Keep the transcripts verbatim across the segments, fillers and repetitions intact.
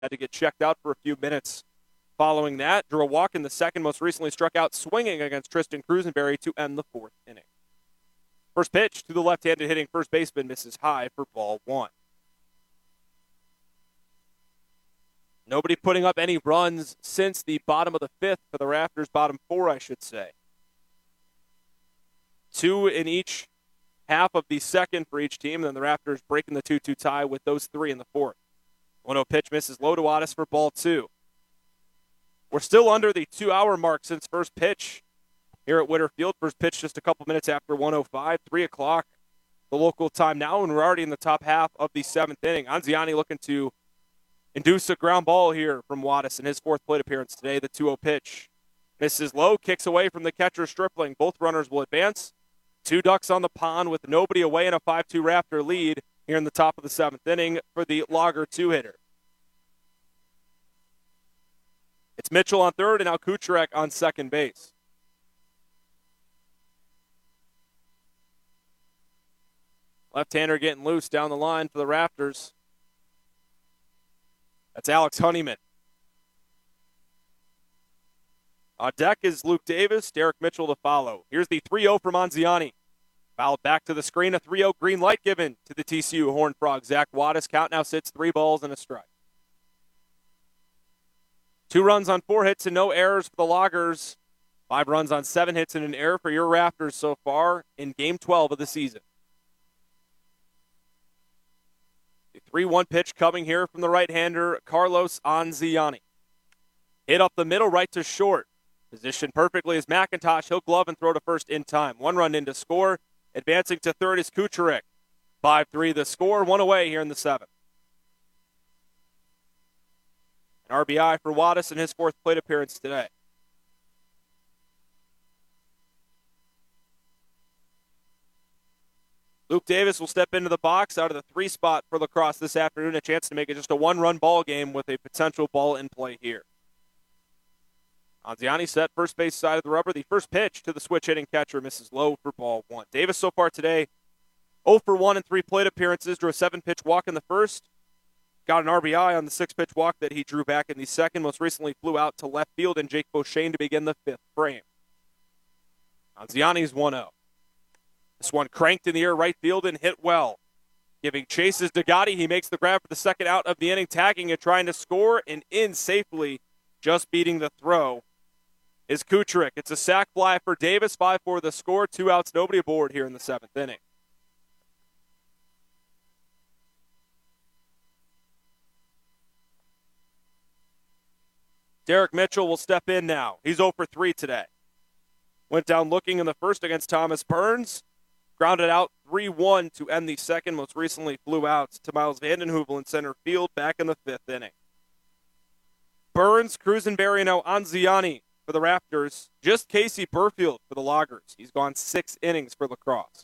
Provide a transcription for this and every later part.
had to get checked out for a few minutes following that. Drew a walk in the second, most recently struck out swinging against Tristan Cruisenberry to end the fourth inning. First pitch to the left-handed hitting first baseman, misses high for ball one. Nobody putting up any runs since the bottom of the fifth for the Raptors, bottom four, I should say. Two in each half of the second for each team, and then the Raptors breaking the two two tie with those three in the fourth. one oh pitch misses low to Otis for ball two. We're still under the two-hour mark since first pitch here at Witter Field. First pitch just a couple minutes after one oh five, three o'clock the local time now, and we're already in the top half of the seventh inning. Anziani looking to induce a ground ball here from Wattis in his fourth plate appearance today. The two oh pitch misses low, kicks away from the catcher Stripling. Both runners will advance. Two ducks on the pond with nobody away and a five two Raptor lead here in the top of the seventh inning for the Lager two-hitter. It's Mitchell on third and now Kucherek on second base. Left-hander getting loose down the line for the Raptors. That's Alex Honeyman. On deck is Luke Davis, Derek Mitchell to follow. Here's the three oh from Anziani. Fouled back to the screen, a three oh green light given to the T C U Horned Frog. Zach Wattis, count now sits three balls and a strike. Two runs on four hits and no errors for the Loggers. Five runs on seven hits and an error for your Raptors so far in Game twelve of the season. The three one pitch coming here from the right-hander, Carlos Anziani. Hit up the middle, right to short. Positioned perfectly is McIntosh. He'll glove and throw to first in time. One run in to score. Advancing to third is Kucherek. five three the score, one away here in the seventh. An R B I for Wattis in his fourth plate appearance today. Luke Davis will step into the box out of the three spot for lacrosse this afternoon. A chance to make it just a one-run ball game with a potential ball in play here. Anziani set first base side of the rubber. The first pitch to the switch hitting catcher misses low for ball one. Davis so far today oh for one in three plate appearances. Drew a seven-pitch walk in the first. Got an R B I on the six-pitch walk that he drew back in the second. Most recently flew out to left field and Jake Beauchene to begin the fifth frame. Anziani's one oh. This one cranked in the air right field and hit well. Giving chases to Gotti. He makes the grab for the second out of the inning, tagging it, trying to score, and in safely, just beating the throw is Kucherek. It's a sac fly for Davis, five four the score, two outs, nobody aboard here in the seventh inning. Derek Mitchell will step in now. He's oh for three today. Went down looking in the first against Thomas Burns. Grounded out three one to end the second. Most recently flew out to Miles Vandenheuvel in center field back in the fifth inning. Burns, Cruisenberry, now Anziani for the Raptors. Just Casey Burfield for the Loggers. He's gone six innings for lacrosse.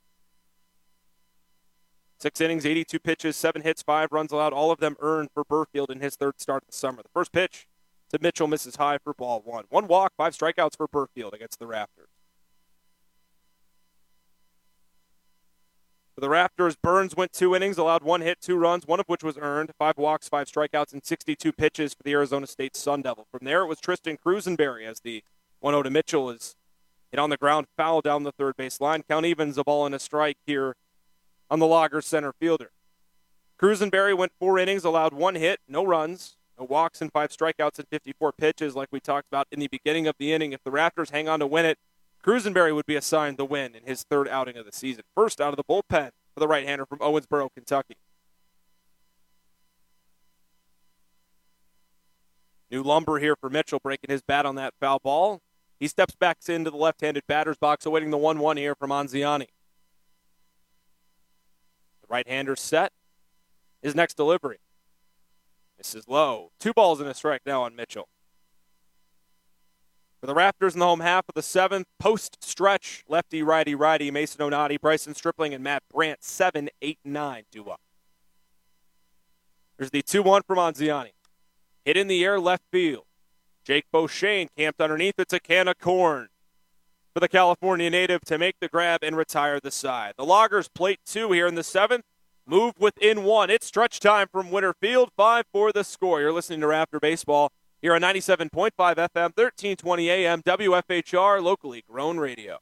Six innings, eighty-two pitches, seven hits, five runs allowed. All of them earned for Burfield in his third start of the summer. The first pitch to Mitchell misses high for ball one. One walk, five strikeouts for Burfield against the Raptors. For the Raptors, Burns went two innings, allowed one hit, two runs, one of which was earned, five walks, five strikeouts, and sixty-two pitches for the Arizona State Sun Devil. From there, it was Tristan Cruisenberry as the one oh to Mitchell is hit on the ground, foul down the third base line. Count evens, a ball and a strike here on the Loggers center fielder. Cruisenberry went four innings, allowed one hit, no runs, no walks, and five strikeouts and fifty-four pitches like we talked about in the beginning of the inning. If the Raptors hang on to win it, Cruisenberry would be assigned the win in his third outing of the season. First out of the bullpen for the right-hander from Owensboro, Kentucky. New lumber here for Mitchell, breaking his bat on that foul ball. He steps back into the left-handed batter's box, awaiting the one one here from Anziani. The right-hander set. His next delivery. This is low. Two balls and a strike now on Mitchell. For the Raptors in the home half of the seventh, post-stretch, lefty, righty, righty, Mason Onati, Bryson Stripling, and Matt Brandt, seven eight nine duo. There's the two one from Anziani. Hit in the air, left field. Jake Beauchene camped underneath. It's a can of corn for the California native to make the grab and retire the side. The Loggers plate two here in the seventh. move within one. It's stretch time from Winter Field, five for the score. You're listening to Raptor Baseball here on ninety-seven point five F M, thirteen twenty A M, W F H R, locally grown radio.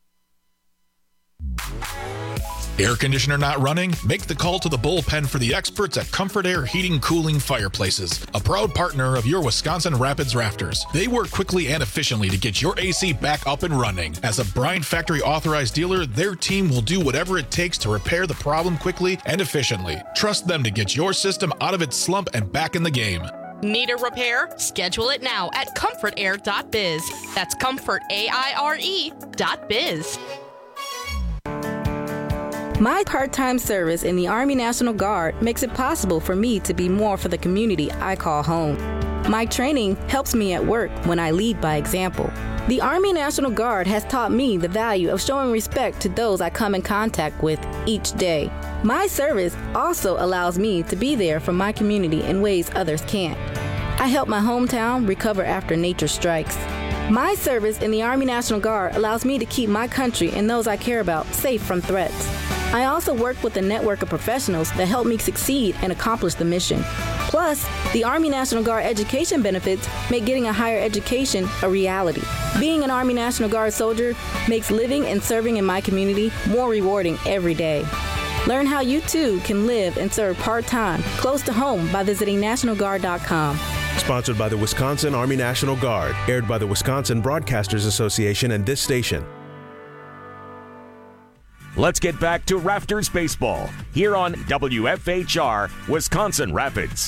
Air conditioner not running? Make the call to the bullpen for the experts at Comfort Air Heating Cooling Fireplaces, a proud partner of your Wisconsin Rapids Rafters. They work quickly and efficiently to get your A C back up and running. As a Bryant Factory authorized dealer, their team will do whatever it takes to repair the problem quickly and efficiently. Trust them to get your system out of its slump and back in the game. Need a repair? Schedule it now at comfort air dot biz. That's comfort, A I R E, dot biz. My part-time service in the Army National Guard makes it possible for me to be more for the community I call home. My training helps me at work when I lead by example. The Army National Guard has taught me the value of showing respect to those I come in contact with each day. My service also allows me to be there for my community in ways others can't. I help my hometown recover after nature strikes. My service in the Army National Guard allows me to keep my country and those I care about safe from threats. I also work with a network of professionals that help me succeed and accomplish the mission. Plus, the Army National Guard education benefits make getting a higher education a reality. Being an Army National Guard soldier makes living and serving in my community more rewarding every day. Learn how you too can live and serve part-time, close to home by visiting national guard dot com. Sponsored by the Wisconsin Army National Guard, aired by the Wisconsin Broadcasters Association and this station. Let's get back to Rafters Baseball here on W F H R, Wisconsin Rapids.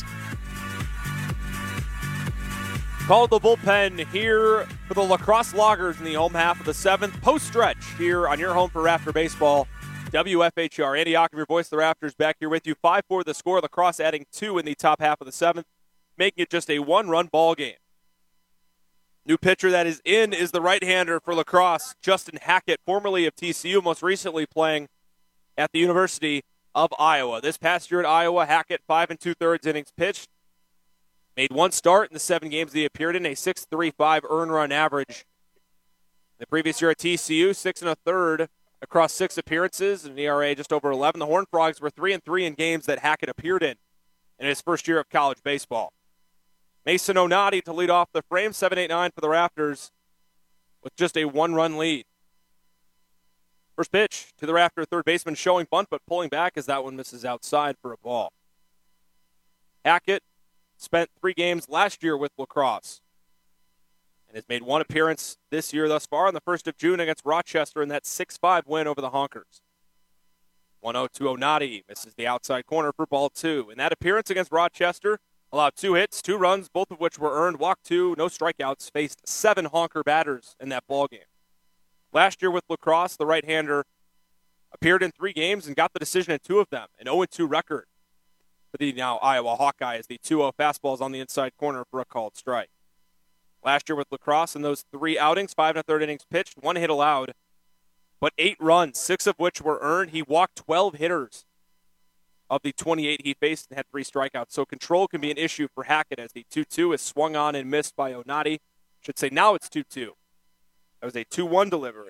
Called the bullpen here for the La Crosse Loggers in the home half of the seventh. Post-stretch here on your home for Raptor Baseball, W F H R. Andy Ockham, your voice of the Raptors, back here with you. five four the score. La Crosse adding two in the top half of the seventh, making it just a one-run ball game. New pitcher that is in is the right-hander for La Crosse, Justin Hackett, formerly of T C U, most recently playing at the University of Iowa. This past year at Iowa, Hackett, five and two-thirds innings pitched, made one start in the seven games that he appeared in, a six point three five earned run average. The previous year at T C U, six and a third across six appearances, and an E R A just over eleven. The Horned Frogs were three and three in games that Hackett appeared in in his first year of college baseball. Mason Onati to lead off the frame, seven eight nine for the Raptors with just a one-run lead. First pitch to the Raptor third baseman showing bunt, but pulling back as that one misses outside for a ball. Hackett spent three games last year with La Crosse and has made one appearance this year thus far on the first of June against Rochester in that six five win over the Honkers. one oh to Onati, misses the outside corner for ball two. In that appearance against Rochester, allowed two hits, two runs, both of which were earned, walked two, no strikeouts, faced seven Honker batters in that ballgame. Last year with La Crosse, the right-hander appeared in three games and got the decision in two of them, an oh and two record for the now Iowa Hawkeyes. The two oh fastball is on the inside corner for a called strike. Last year with La Crosse in those three outings, five and a third innings pitched, one hit allowed, but eight runs, six of which were earned. He walked twelve hitters of the twenty-eight he faced and had three strikeouts. So control can be an issue for Hackett as the two two is swung on and missed by Onati. Should say now it's two two. That was a two one delivery.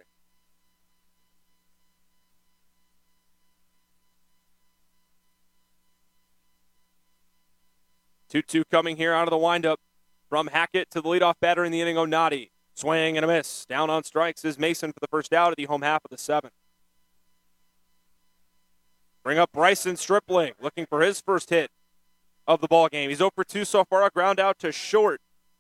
two two coming here out of the windup from Hackett to the leadoff batter in the inning, Onati. Swing and a miss. Down on strikes is Mason for the first out of the home half of the seventh. Bring up Bryson Stripling, looking for his first hit of the ball game. He's oh for two so far, a ground out to short.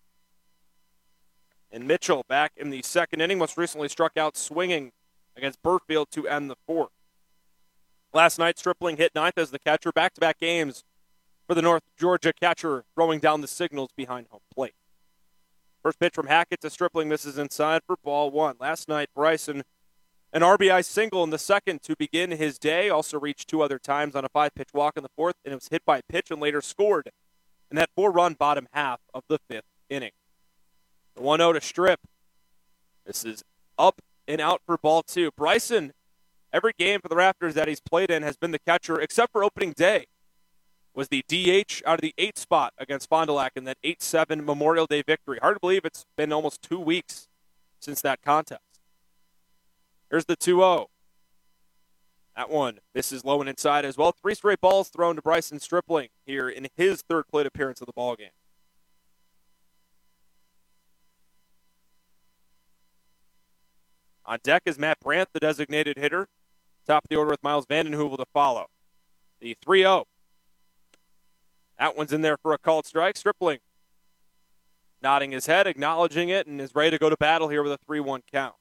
And Mitchell back in the second inning, most recently struck out swinging against Burfield to end the fourth. Last night, Stripling hit ninth as the catcher, back-to-back games for the North Georgia catcher, throwing down the signals behind home plate. First pitch from Hackett to Stripling misses inside for ball one. Last night, Bryson, an R B I single in the second to begin his day. Also reached two other times on a five-pitch walk in the fourth, and it was hit by a pitch and later scored in that four-run bottom half of the fifth inning. The one oh to Strip. This is up and out for ball two. Bryson, every game for the Raptors that he's played in has been the catcher, except for opening day. Was the D H out of the eighth spot against Fond du Lac in that eight seven Memorial Day victory. Hard to believe it's been almost two weeks since that contest. Here's the two oh. That one misses low and inside as well. Three straight balls thrown to Bryson Stripling here in his third plate appearance of the ballgame. On deck is Matt Brandt, the designated hitter. Top of the order with Miles Vandenheuvel to follow. The three oh. That one's in there for a called strike. Stripling nodding his head, acknowledging it, and is ready to go to battle here with a three one count.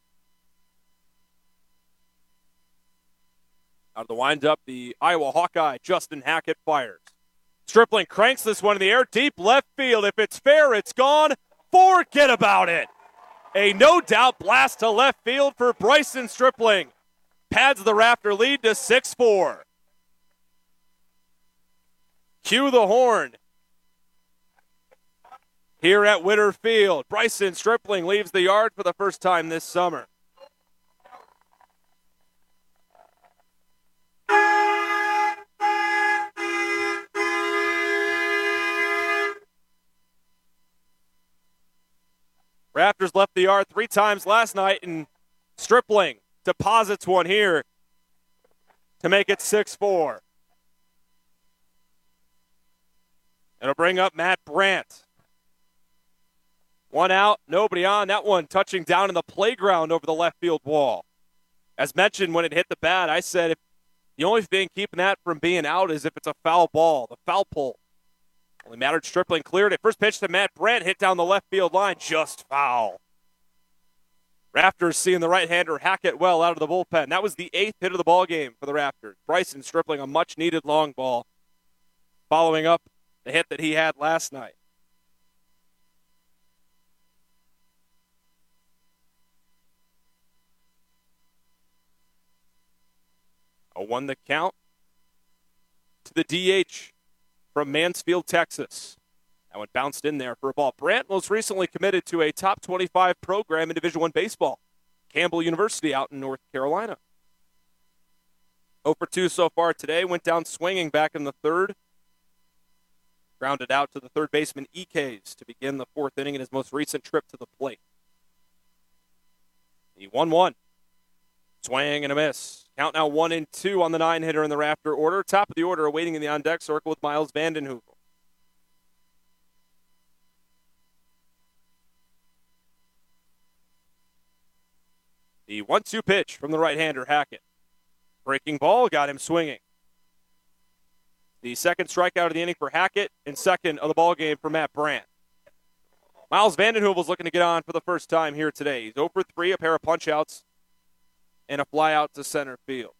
Out of the windup, the Iowa Hawkeye, Justin Hackett, fires. Stripling cranks this one in the air, deep left field. If it's fair, it's gone. Forget about it. A no-doubt blast to left field for Bryson Stripling. Pads the Raptor lead to six four. Cue the horn. Here at Witter Field, Bryson Stripling leaves the yard for the first time this summer. Raptors left the yard three times last night, and Stripling deposits one here to make it six four. It'll bring up Matt Brandt. One out, nobody on. That one touching down in the playground over the left field wall. As mentioned, when it hit the bat, I said if the only thing keeping that from being out is if it's a foul ball, the foul pole. Only mattered Stripling cleared it. First pitch to Matt Brandt, hit down the left field line, just foul. Raptors seeing the right-hander Hackett well out of the bullpen. That was the eighth hit of the ball game for the Raptors. Bryson Stripling, a much-needed long ball, following up the hit that he had last night. A one the count to the D H from Mansfield, Texas. That one bounced in there for a ball. Brandt most recently committed to a top twenty-five program in Division I baseball, Campbell University out in North Carolina. oh for two so far today. Went down swinging back in the third. Grounded out to the third baseman E Ks to begin the fourth inning in his most recent trip to the plate. The one one. Swing and a miss. Count now one and two on the nine-hitter in the Raptor order. Top of the order awaiting in the on-deck circle with Miles Vandenheuvel. The one two pitch from the right-hander, Hackett. Breaking ball got him swinging. The second strikeout of the inning for Hackett and second of the ball game for Matt Brandt. Miles Vandenheuvel's looking to get on for the first time here today. He's oh for three, a pair of punch-outs, and a fly out to center field.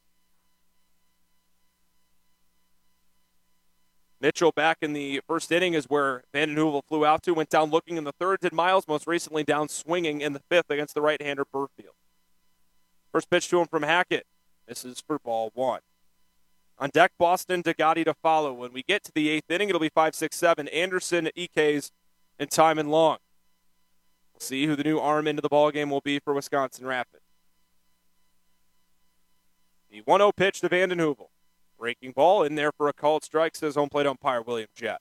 Mitchell back in the first inning is where Vandenheuvel flew out to. Went down looking in the third. Did Miles most recently down swinging in the fifth against the right-hander Burfield. First pitch to him from Hackett. This is for ball one. On deck, Boston, Degatti to follow. When we get to the eighth inning, it'll be five, six, seven. Anderson, E Ks, and Timon Long. We'll see who the new arm into the ballgame will be for Wisconsin Rapids. The one oh pitch to Vandenheuvel. Breaking ball in there for a called strike, says home plate umpire William Jett.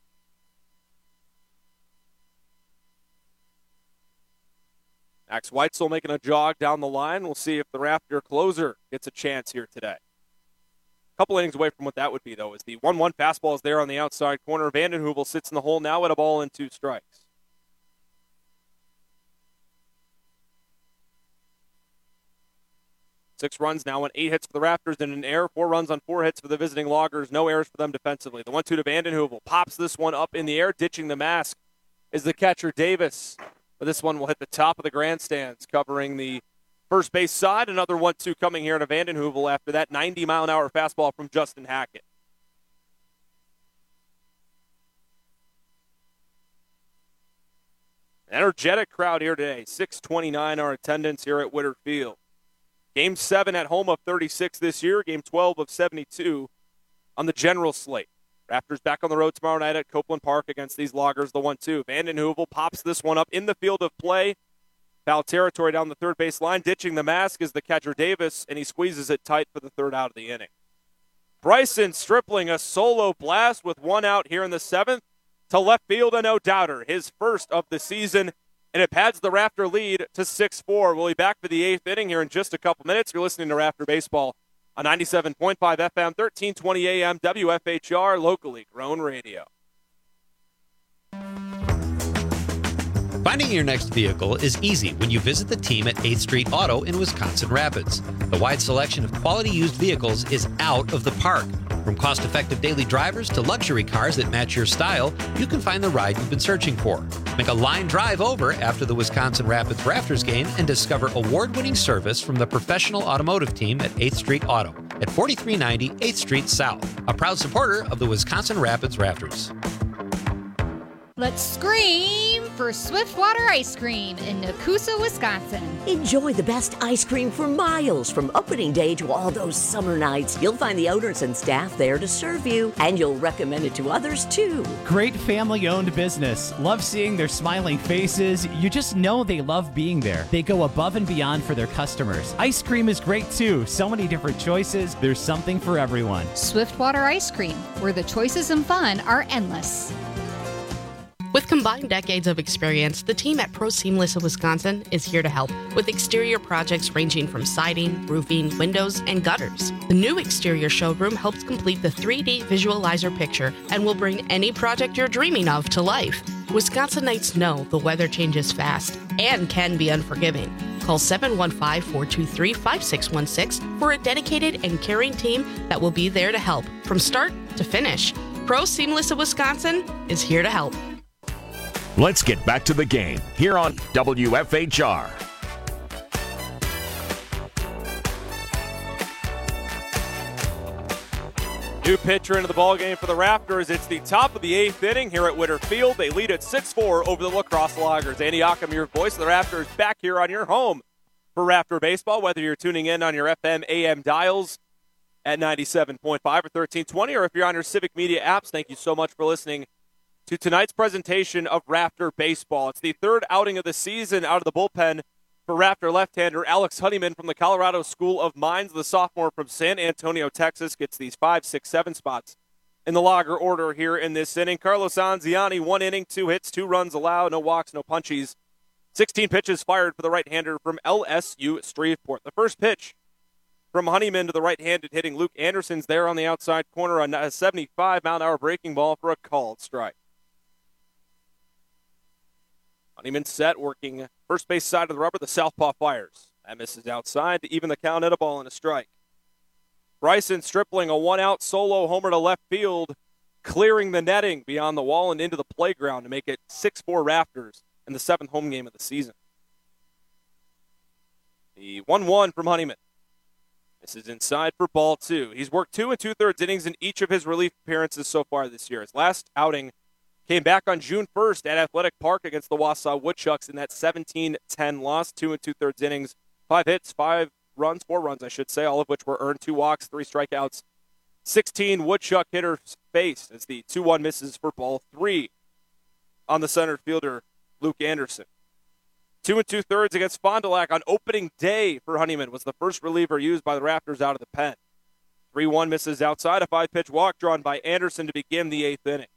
Max Weitzel making a jog down the line. We'll see if the Raptor closer gets a chance here today. A couple innings away from what that would be, though, is the one one fastball is there on the outside corner. Vandenheuvel sits in the hole now at a ball and two strikes. Six runs now on eight hits for the Raptors and an error. Four runs on four hits for the visiting Loggers. No errors for them defensively. The one two to Vandenheuvel. Pops this one up in the air. Ditching the mask is the catcher Davis. But this one will hit the top of the grandstands, covering the first base side. Another one two coming here to Vandenheuvel after that ninety mile an hour fastball from Justin Hackett. Energetic crowd here today. six twenty-nine our attendance here at Witter Field. Game seven at home of thirty-six this year. Game twelve of seventy-two on the general slate. Raptors back on the road tomorrow night at Copeland Park against these Loggers, the one two. Vandenheuvel pops this one up in the field of play. Foul territory down the third base line. Ditching the mask is the catcher Davis, and he squeezes it tight for the third out of the inning. Bryson Stripling, a solo blast with one out here in the seventh. To left field, a no-doubter. His first of the season. And it pads the Raptor lead to six four. We'll be back for the eighth inning here in just a couple minutes. You're listening to Raptor Baseball on ninety-seven point five F M, thirteen twenty A M, W F H R, locally grown radio. Finding your next vehicle is easy when you visit the team at eighth Street Auto in Wisconsin Rapids. The wide selection of quality used vehicles is out of the park. From cost-effective daily drivers to luxury cars that match your style, you can find the ride you've been searching for. Make a line drive over after the Wisconsin Rapids Rafters game and discover award-winning service from the professional automotive team at eighth Street Auto at forty-three ninety eighth Street South, a proud supporter of the Wisconsin Rapids Rafters. Let's scream for Swiftwater Ice Cream in Nakusa, Wisconsin. Enjoy the best ice cream for miles from opening day to all those summer nights. You'll find the owners and staff there to serve you, and you'll recommend it to others too. Great family-owned business. Love seeing their smiling faces. You just know they love being there. They go above and beyond for their customers. Ice cream is great too. So many different choices. There's something for everyone. Swiftwater Ice Cream, where the choices and fun are endless. With combined decades of experience, the team at Pro Seamless of Wisconsin is here to help with exterior projects ranging from siding, roofing, windows, and gutters. The new exterior showroom helps complete the three D visualizer picture and will bring any project you're dreaming of to life. Wisconsinites know the weather changes fast and can be unforgiving. Call seven one five, four two three, five six one six for a dedicated and caring team that will be there to help from start to finish. Pro Seamless of Wisconsin is here to help. Let's get back to the game here on W F H R. New pitcher into the ballgame for the Raptors. It's the top of the eighth inning here at Witter Field. They lead at six four over the La Crosse Loggers. Andy Occam, your voice of the Raptors, back here on your home for Raptor Baseball, whether you're tuning in on your F M, A M dials at ninety-seven point five or thirteen twenty, or if you're on your Civic Media apps, thank you so much for listening to tonight's presentation of Raptor Baseball. It's the third outing of the season out of the bullpen for Raptor left-hander Alex Honeyman from the Colorado School of Mines. The sophomore from San Antonio, Texas, gets these five, six, seven spots in the logger order here in this inning. Carlos Anziani, one inning, two hits, two runs allowed, no walks, no punchies. sixteen pitches fired for the right-hander from L S U Shreveport. The first pitch from Honeyman to the right-handed hitting Luke Anderson's there on the outside corner, a seventy-five mile an hour breaking ball for a called strike. Honeyman set, working first base side of the rubber. The southpaw fires. That misses outside to even the count at a ball and a strike. Bryson Stripling, a one-out solo homer to left field, clearing the netting beyond the wall and into the playground to make it six four Raptors in the seventh home game of the season. The one one from Honeyman. This is inside for ball two. He's worked two and two-thirds innings in each of his relief appearances so far this year. His last outing came back on June first at Athletic Park against the Wausau Woodchucks in that seventeen ten loss. Two and two-thirds innings, five hits, five runs, four runs, I should say, all of which were earned, two walks, three strikeouts. sixteen Woodchuck hitters faced as the two one misses for ball three on the center fielder, Luke Anderson. Two and two-thirds against Fond du Lac on opening day for Honeyman was the first reliever used by the Raptors out of the pen. three one misses outside, a five-pitch walk drawn by Anderson to begin the eighth inning.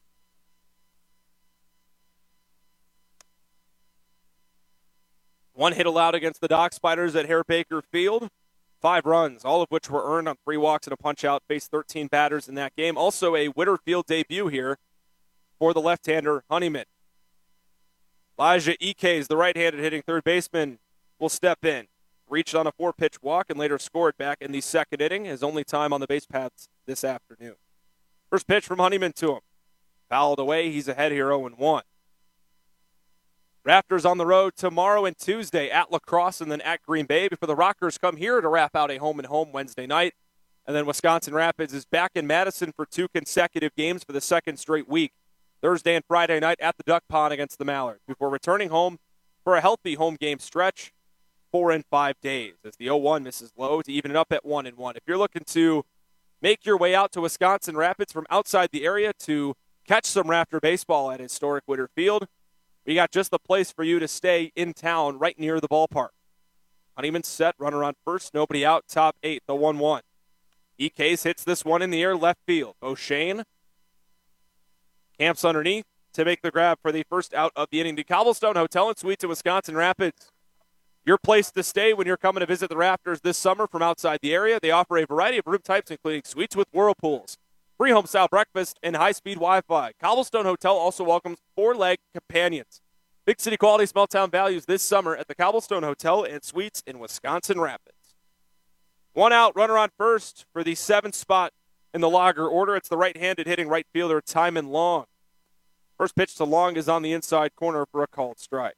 One hit allowed against the Dock Spiders at Hare Baker Field. Five runs, all of which were earned on three walks and a punch-out. Faced thirteen batters in that game. Also a Witter Field debut here for the left-hander Honeyman. Elijah Ikes, the right-handed hitting third baseman, will step in. Reached on a four-pitch walk and later scored back in the second inning. His only time on the base paths this afternoon. First pitch from Honeyman to him. Fouled away. He's ahead here oh and one. Raptors on the road tomorrow and Tuesday at La Crosse and then at Green Bay before the Rockers come here to wrap out a home-and-home Wednesday night. And then Wisconsin Rapids is back in Madison for two consecutive games for the second straight week. Thursday and Friday night at the Duck Pond against the Mallards before returning home for a healthy home game stretch, four and five days as the oh one misses low to even it up at one and one. If you're looking to make your way out to Wisconsin Rapids from outside the area to catch some Raptor baseball at historic Witter Field, we got just the place for you to stay in town right near the ballpark. Honeyman set, runner on first, nobody out, top eight, the one one. Ikes hits this one in the air, left field. O'Shane camps underneath to make the grab for the first out of the inning. The Cobblestone Hotel and Suites in Wisconsin Rapids, Your place to stay when you're coming to visit the Rafters this summer from outside the area. They offer a variety of room types, including suites with whirlpools, free home-style breakfast, and high-speed Wi-Fi. Cobblestone Hotel also welcomes four-leg companions. Big city quality small town values this summer at the Cobblestone Hotel and Suites in Wisconsin Rapids. One out, runner on first for the seventh spot in the Lager order. It's the right-handed hitting right fielder Timon Long. First pitch to Long is on the inside corner for a called strike.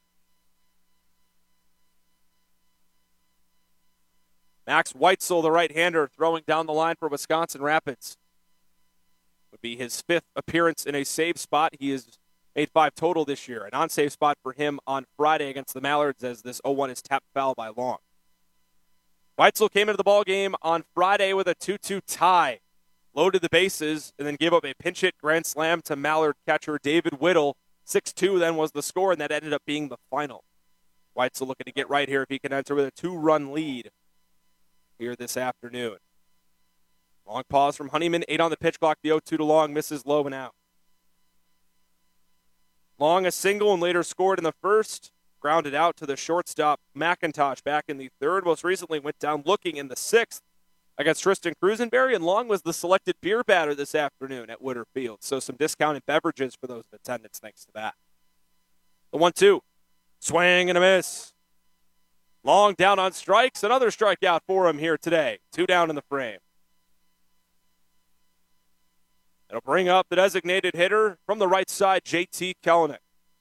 Max Weitzel, the right-hander, throwing down the line for Wisconsin Rapids. Would be his fifth appearance in a save spot. He has made five total this year. An on-save spot for him on Friday against the Mallards as this oh one is tapped foul by Long. Weitzel came into the ballgame on Friday with a two two tie. Loaded the bases and then gave up a pinch hit grand slam to Mallard catcher David Whittle. six two then was the score, and that ended up being the final. Weitzel looking to get right here if he can enter with a two-run lead here this afternoon. Long pause from Honeyman, eight on the pitch clock. The oh two to Long, misses low and out. Long a single and later scored in the first. Grounded out to the shortstop McIntosh back in the third. Most recently went down looking in the sixth against Tristan Crusenberry, and Long was the selected beer batter this afternoon at Witter Field. So some discounted beverages for those in attendance thanks to that. The one two. Swing and a miss. Long down on strikes. Another strikeout for him here today. Two down in the frame. It'll bring up the designated hitter from the right side, J T Kelenic.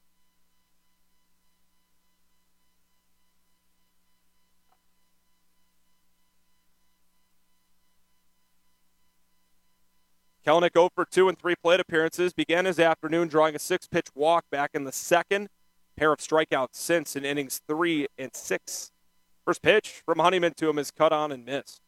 Kelenic oh for two in three plate appearances. Began his afternoon drawing a six-pitch walk back in the second. Pair of strikeouts since in innings three and six. First pitch from Honeyman to him is cut on and missed.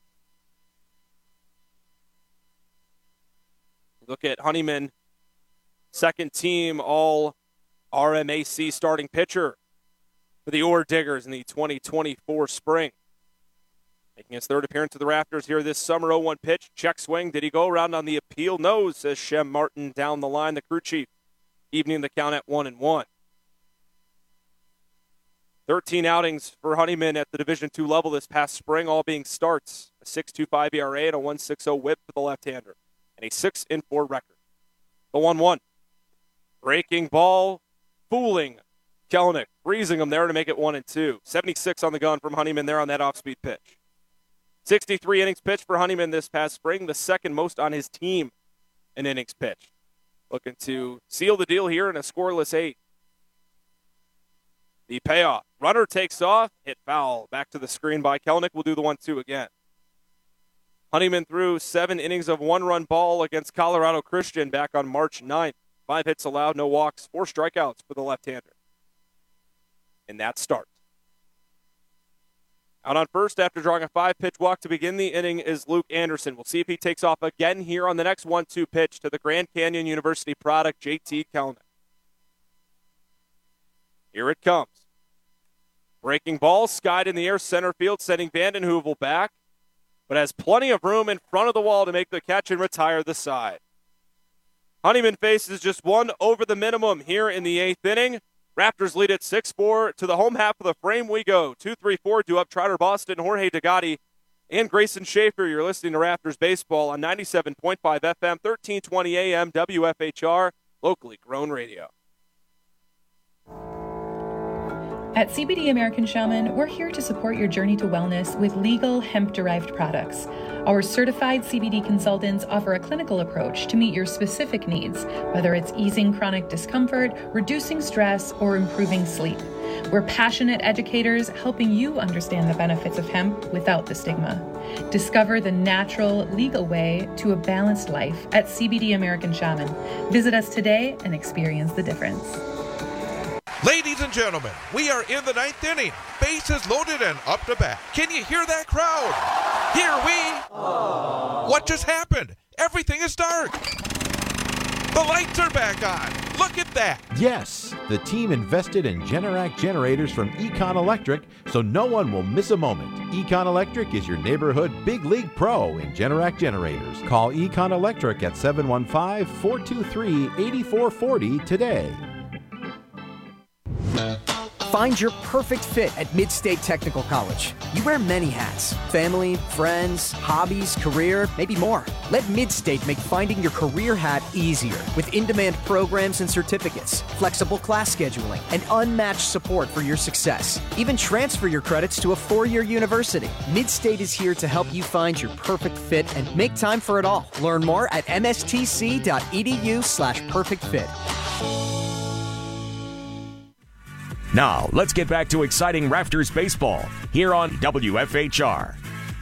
Look at Honeyman, second team all R M A C starting pitcher for the Ore Diggers in the twenty twenty-four spring. Making his third appearance to the Rafters here this summer. oh one pitch, check swing. Did he go around on the appeal? No, says Shem Martin down the line, the crew chief, evening the count at one and one. thirteen outings for Honeyman at the Division two level this past spring, all being starts. A six point two five E R A and a one point six oh whip for the left-hander, and a six and four record. The one one. Breaking ball, fooling Kelenic, freezing him there to make it one and two. seventy-six on the gun from Honeyman there on that off-speed pitch. sixty-three innings pitched for Honeyman this past spring, the second most on his team in innings pitched. Looking to seal the deal here in a scoreless eight. The payoff. Runner takes off, hit foul. Back to the screen by Kelenic. Will do the one two again. Honeyman threw seven innings of one-run ball against Colorado Christian back on March ninth. Five hits allowed, no walks, four strikeouts for the left-hander. And that start. Out on first after drawing a five-pitch walk to begin the inning is Luke Anderson. We'll see if he takes off again here on the next one two pitch to the Grand Canyon University product, J T Kelenic. Here it comes. Breaking ball, skied in the air, center field, sending Vanden Heuvel back, but has plenty of room in front of the wall to make the catch and retire the side. Honeyman faces just one over the minimum here in the eighth inning. Raptors lead at six four. To the home half of the frame we go. two three four, due up Trotter Boston, Jorge Degatti, and Grayson Schaefer. You're listening to Raptors Baseball on ninety-seven point five F M, thirteen twenty A M, W F H R, locally grown radio. At C B D American Shaman, we're here to support your journey to wellness with legal hemp-derived products. Our certified C B D consultants offer a clinical approach to meet your specific needs, whether it's easing chronic discomfort, reducing stress, or improving sleep. We're passionate educators helping you understand the benefits of hemp without the stigma. Discover the natural, legal way to a balanced life at C B D American Shaman. Visit us today and experience the difference. Ladies and gentlemen, we are in the ninth inning. Bases loaded and up to bat. Can you hear that crowd? Here we... Aww. What just happened? Everything is dark. The lights are back on. Look at that. Yes, the team invested in Generac generators from Econ Electric, so no one will miss a moment. Econ Electric is your neighborhood big league pro in Generac generators. Call Econ Electric at seven one five, four two three, eight four four zero today. Find your perfect fit at Mid-State Technical College. You wear many hats: family, friends, hobbies, career, maybe more. Let Mid-State make finding your career hat easier with in-demand programs and certificates, flexible class scheduling, and unmatched support for your success. Even transfer your credits to a four-year university. Mid-State is here to help you find your perfect fit and make time for it all. Learn more at mstc.edu slash perfect fit. Now, let's get back to exciting Raptors baseball here on W F H R.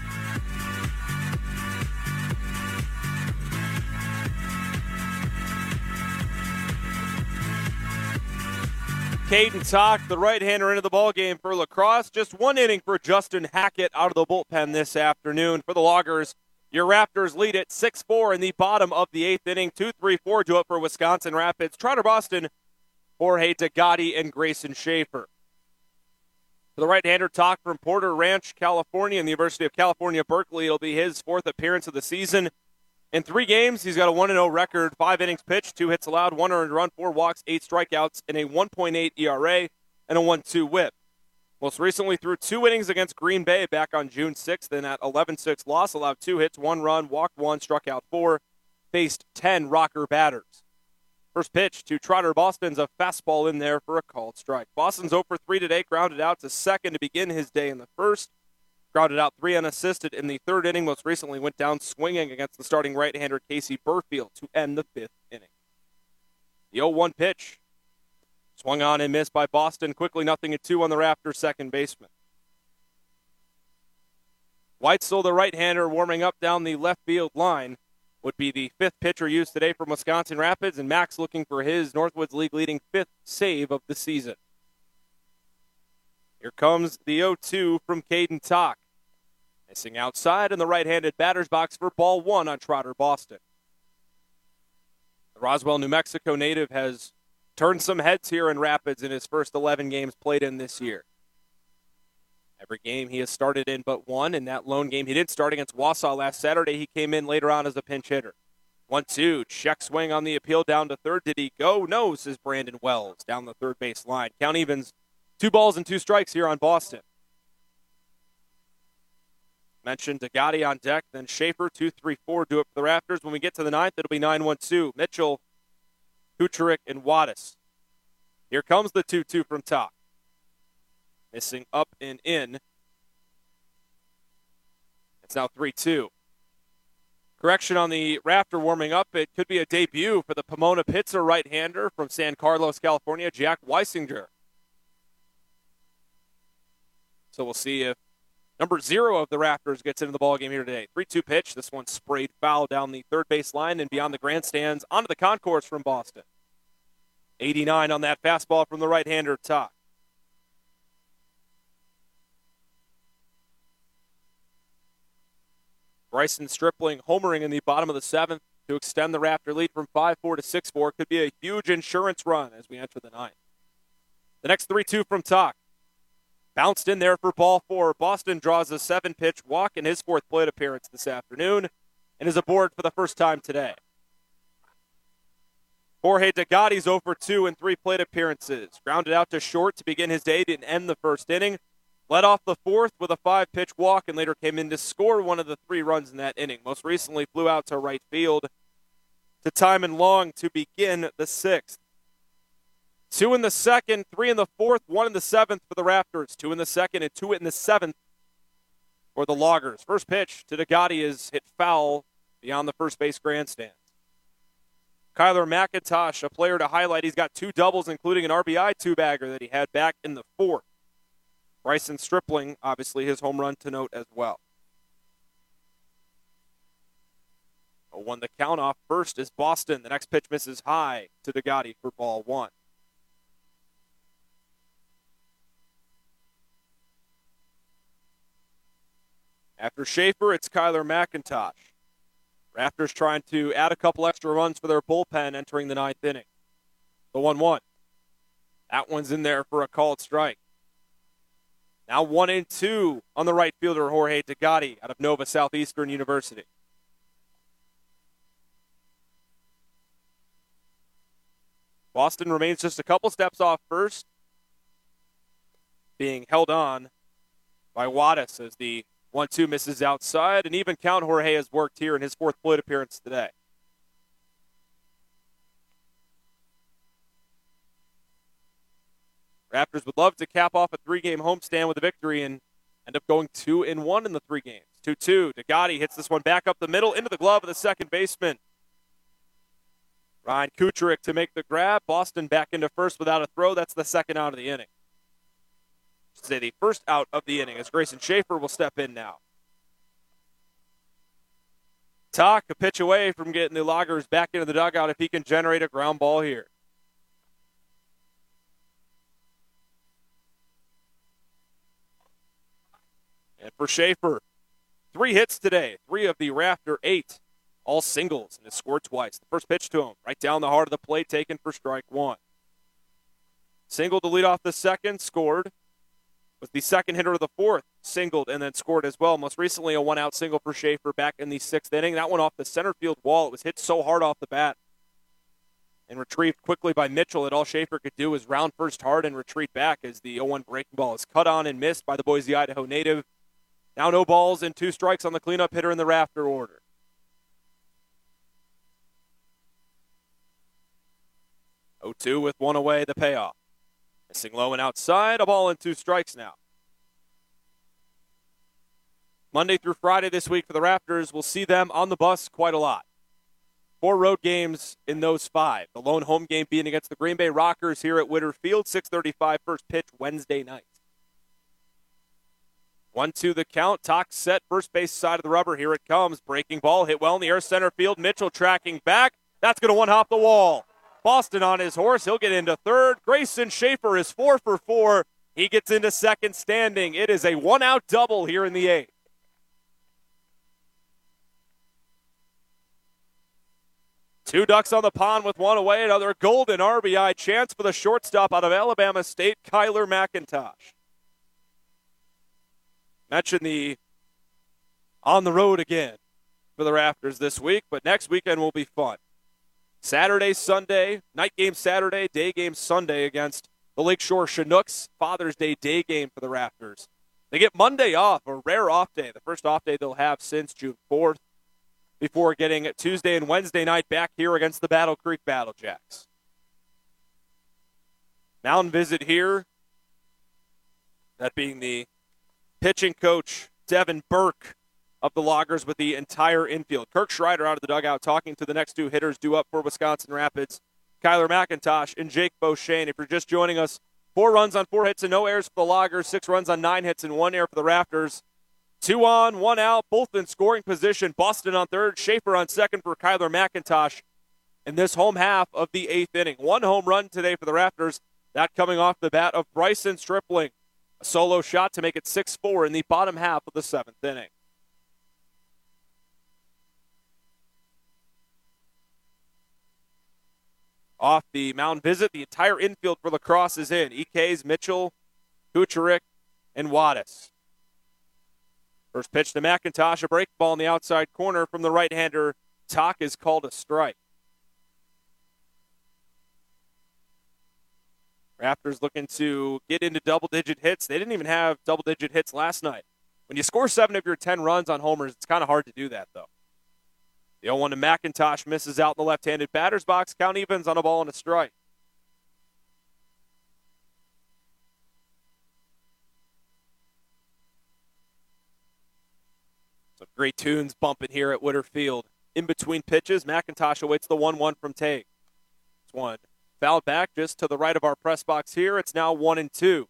Caden Tock, the right-hander, into the ballgame for La Crosse. Just one inning for Justin Hackett out of the bullpen this afternoon. For the Loggers, your Raptors lead at six four in the bottom of the eighth inning. two three four to up for Wisconsin Rapids. Trotter Boston, Jorge Degatti, and Grayson Schaefer. For the right-hander, Tock from Porter Ranch, California, and the University of California, Berkeley. It'll be his fourth appearance of the season. In three games, he's got a one and oh record, five innings pitched, two hits allowed, one earned run, four walks, eight strikeouts, and a one point eight E R A and a one two whip. Most recently threw two innings against Green Bay back on June sixth in that eleven six loss, allowed two hits, one run, walked one, struck out four, faced ten rocker batters. First pitch to Trotter Boston's a fastball in there for a called strike. Boston's oh for three today, grounded out to second to begin his day in the first. Grounded out three unassisted in the third inning. Most recently went down swinging against the starting right-hander Casey Burfield to end the fifth inning. The oh one pitch. Swung on and missed by Boston. Quickly nothing at two on the Raptors' second baseman. Weitzel, the right-hander, warming up down the left field line, would be the fifth pitcher used today from Wisconsin Rapids, and Max looking for his Northwoods League-leading fifth save of the season. Here comes the oh two from Caden Tock. Missing outside in the right-handed batter's box for ball one on Trotter Boston. The Roswell, New Mexico native has turned some heads here in Rapids in his first eleven games played in this year. Every game he has started in but one. In that lone game he didn't start against Wausau last Saturday, he came in later on as a pinch hitter. one two, check swing on the appeal down to third. Did he go? No, says Brandon Wells down the third base line. Count evens, two balls and two strikes here on Boston. Mentioned Degatti on deck, then Schaefer, two three four, do it for the Raptors. When we get to the ninth, it'll be nine one two. Mitchell, Kucherik, and Wattis. Here comes the two two from Tock. Missing up and in. It's now three two. Correction on the Raptor warming up. It could be a debut for the Pomona Pitzer right-hander from San Carlos, California, Jack Weisinger. So we'll see if number zero of the Raptors gets into the ballgame here today. three two pitch. This one sprayed foul down the third base line and beyond the grandstands onto the concourse from Boston. eighty-nine on that fastball from the right-hander, Tock. Bryson Stripling homering in the bottom of the seventh to extend the Raptor lead from five four to six four. Could be a huge insurance run as we enter the ninth. The next three two from Tock. Bounced in there for ball four. Boston draws a seven-pitch walk in his fourth plate appearance this afternoon and is aboard for the first time today. Jorge Degatti's oh for two in three plate appearances. Grounded out to short to begin his day, didn't end the first inning. Led off the fourth with a five-pitch walk and later came in to score one of the three runs in that inning. Most recently flew out to right field to Timon Long to begin the sixth. Two in the second, three in the fourth, one in the seventh for the Raptors. Two in the second and two in the seventh for the Loggers. First pitch to Degatti is hit foul beyond the first base grandstand. Kyler McIntosh, a player to highlight. He's got two doubles, including an R B I two-bagger that he had back in the fourth. Bryson Stripling, obviously his home run to note as well. oh one the count off. First is Boston. The next pitch misses high to Degatti for ball one. After Schaefer, it's Kyler McIntosh. Raptors trying to add a couple extra runs for their bullpen entering the ninth inning. The one one. That one's in there for a called strike. Now one and two on the right fielder, Jorge Degatti, out of Nova Southeastern University. Boston remains just a couple steps off first. being held on by Wattis as the one two misses outside. An even count Jorge has worked here in his fourth plate appearance today. Raptors would love to cap off a three-game homestand with a victory and end up going two and one in the three games. two two. Degatti hits this one back up the middle into the glove of the second baseman. Ryan Kucherick to make the grab. Boston back into first without a throw. That's the second out of the inning. Say the first out of the inning as Grayson Schaefer will step in now. Talk a pitch away from getting the Loggers back into the dugout if he can generate a ground ball here. And for Schaefer, three hits today, three of the Raptor eight, all singles, and has scored twice. The first pitch to him, right down the heart of the plate, taken for strike one. Single to lead off the second, scored. Was the second hitter of the fourth, singled and then scored as well. Most recently, a one-out single for Schaefer back in the sixth inning. That one off the center field wall. It was hit so hard off the bat and retrieved quickly by Mitchell that all Schaefer could do was round first hard and retreat back as the oh one breaking ball is cut on and missed by the Boise, Idaho native. Now no balls and two strikes on the cleanup hitter in the Raptor order. oh two with one away, the payoff. Missing low and outside, a ball and two strikes now. Monday through Friday this week for the Raptors, we'll see them on the bus quite a lot. Four road games in those five. The lone home game being against the Green Bay Rockers here at Witter Field, six thirty-five, first pitch Wednesday night. one two the count. Talk set, first base side of the rubber. Here it comes. Breaking ball, hit well in the air center field. Mitchell tracking back. That's going to one-hop the wall. Boston on his horse. He'll get into third. Grayson Schaefer is four for four. He gets into second standing. It is a one-out double here in the eighth. Two ducks on the pond with one away. Another golden R B I chance for the shortstop out of Alabama State, Kyler McIntosh. Mentioned the on the road again for the Raptors this week, but next weekend will be fun. Saturday, Sunday, night game Saturday, day game Sunday against the Lakeshore Chinooks. Father's Day day game for the Raptors. They get Monday off, a rare off day, the first off day they'll have since June fourth, before getting Tuesday and Wednesday night back here against the Battle Creek Battle Jacks. Mountain visit here, that being the pitching coach, Devin Burke, of the Loggers with the entire infield. Kirk Schreider out of the dugout talking to the next two hitters due up for Wisconsin Rapids, Kyler McIntosh and Jake Beauchene. If you're just joining us, four runs on four hits and no errors for the Loggers, six runs on nine hits and one error for the Raptors. Two on, one out, both in scoring position. Boston on third, Schaefer on second for Kyler McIntosh in this home half of the eighth inning. One home run today for the Raptors, that coming off the bat of Bryson Stripling. A solo shot to make it six four in the bottom half of the seventh inning. Off the mound visit, the entire infield for Lacrosse is in. E Ks, Mitchell, Kucherick, and Wattis. First pitch to McIntosh, a break ball in the outside corner from the right-hander. Talk is called a strike. Raptors looking to get into double-digit hits. They didn't even have double-digit hits last night. When you score seven of your ten runs on homers, it's kind of hard to do that, though. The oh one to McIntosh misses out in the left-handed batter's box. Count evens on a ball and a strike. Some great tunes bumping here at Witter Field. In between pitches, McIntosh awaits the one one from Tague. This one fouled back just to the right of our press box here. It's now one and two.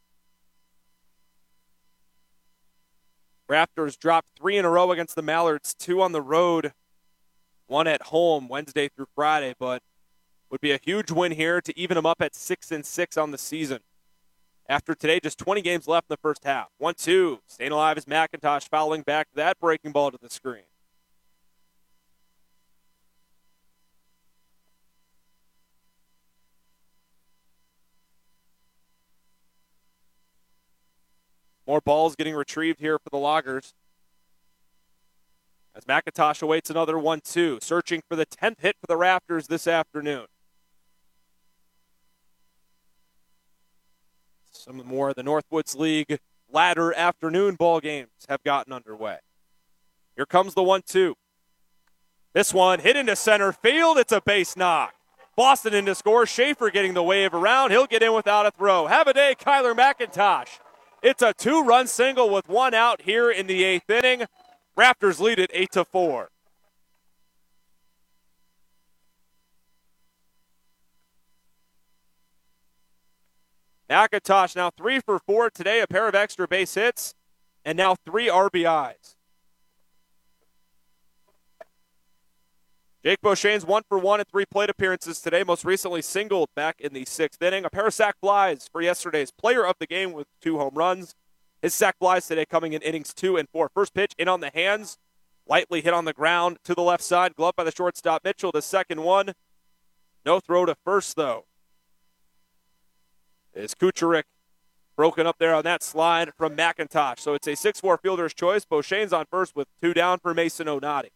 Raptors dropped three in a row against the Mallards, two on the road, one at home Wednesday through Friday, but would be a huge win here to even them up at six and six on the season. After today, just twenty games left in the first half. one two. Staying alive is McIntosh fouling back that breaking ball to the screen. More balls getting retrieved here for the Loggers. As McIntosh awaits another one two, searching for the tenth hit for the Raptors this afternoon. Some more of the Northwoods League latter afternoon ball games have gotten underway. Here comes the one two. This one hit into center field. It's a base knock. Boston in to score. Schaefer getting the wave around. He'll get in without a throw. Have a day, Kyler McIntosh. It's a two-run single with one out here in the eighth inning. Raptors lead it eight to four. McIntosh now three for four today, a pair of extra base hits, and now three R B Is. Jake Beauchene's one for one in three plate appearances today, most recently singled back in the sixth inning. A pair of sac flies for yesterday's player of the game with two home runs. His sac flies today coming in innings two and four. First pitch in on the hands, lightly hit on the ground to the left side, gloved by the shortstop Mitchell. The second one, no throw to first though. Is Kucherik broken up there on that slide from McIntosh. So it's a six four fielder's choice. Beauchene's on first with two down for Mason Onati.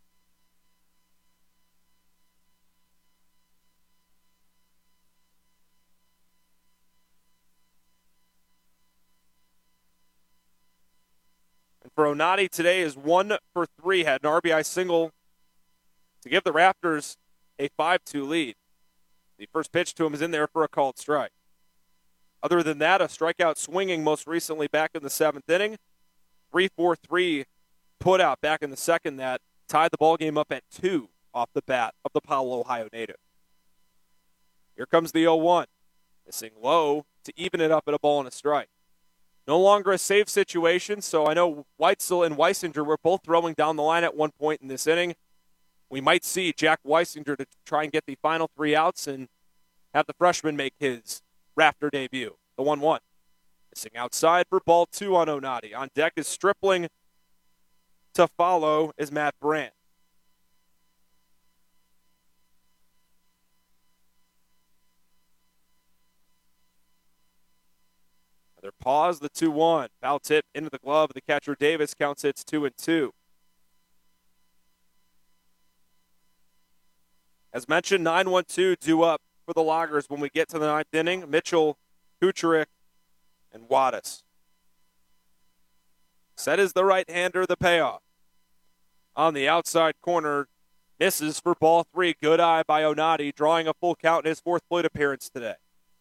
And for Onati today is one for three. Had an R B I single to give the Raptors a five two lead. The first pitch to him is in there for a called strike. Other than that, a strikeout swinging most recently back in the seventh inning. three four three put out back in the second that tied the ball game up at two off the bat of the Powell, Ohio native. Here comes the oh one. Missing low to even it up at a ball and a strike. No longer a save situation, so I know Weitzel and Weisinger were both throwing down the line at one point in this inning. We might see Jack Weisinger to try and get the final three outs and have the freshman make his Raptor debut. The one one. Missing outside for ball two on Onati. On deck is Stripling. To follow is Matt Brandt. Another pause, the two one. Foul tip into the glove of the catcher Davis. Counts it's two and two. As mentioned, nine one two due up for the Loggers when we get to the ninth inning. Mitchell, Kucherik, and Wattis. Set is the right-hander, the payoff. On the outside corner, misses for ball three. Good eye by Onati, drawing a full count in his fourth plate appearance today.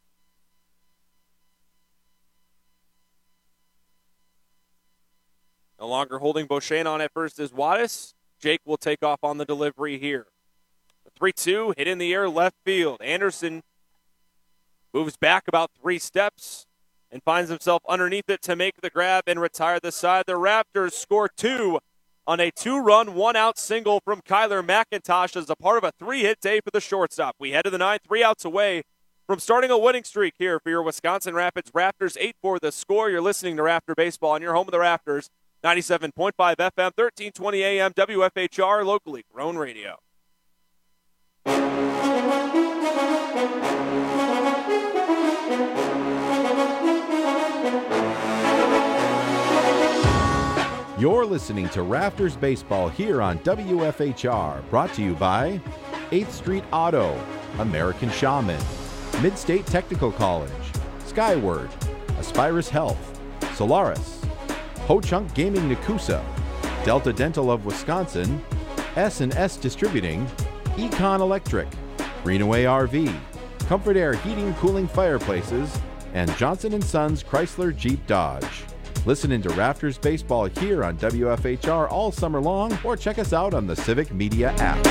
No longer holding Beauchene on at first is Wattis. Jake will take off on the delivery here. The three two hit in the air left field. Anderson moves back about three steps and finds himself underneath it to make the grab and retire the side. The Raptors score two on a two-run, one-out single from Kyler McIntosh as a part of a three-hit day for the shortstop. We head to the ninth, three outs away from starting a winning streak here for your Wisconsin Rapids Raptors. eight four the score. You're listening to Raptor Baseball on your home of the Raptors, ninety-seven point five F M, thirteen twenty A M, W F H R, locally grown radio. You're listening to Raptors Baseball here on W F H R, brought to you by eighth Street Auto, American Shaman, Midstate Technical College, Skyward, Aspirus Health, Solaris, Ho-Chunk Gaming Nakusa, Delta Dental of Wisconsin, S and S Distributing, Econ Electric, Greenaway R V, Comfort Air Heating Cooling Fireplaces, and Johnson and Sons Chrysler Jeep Dodge. Listen into Raptors Baseball here on W F H R all summer long, or check us out on the Civic Media app.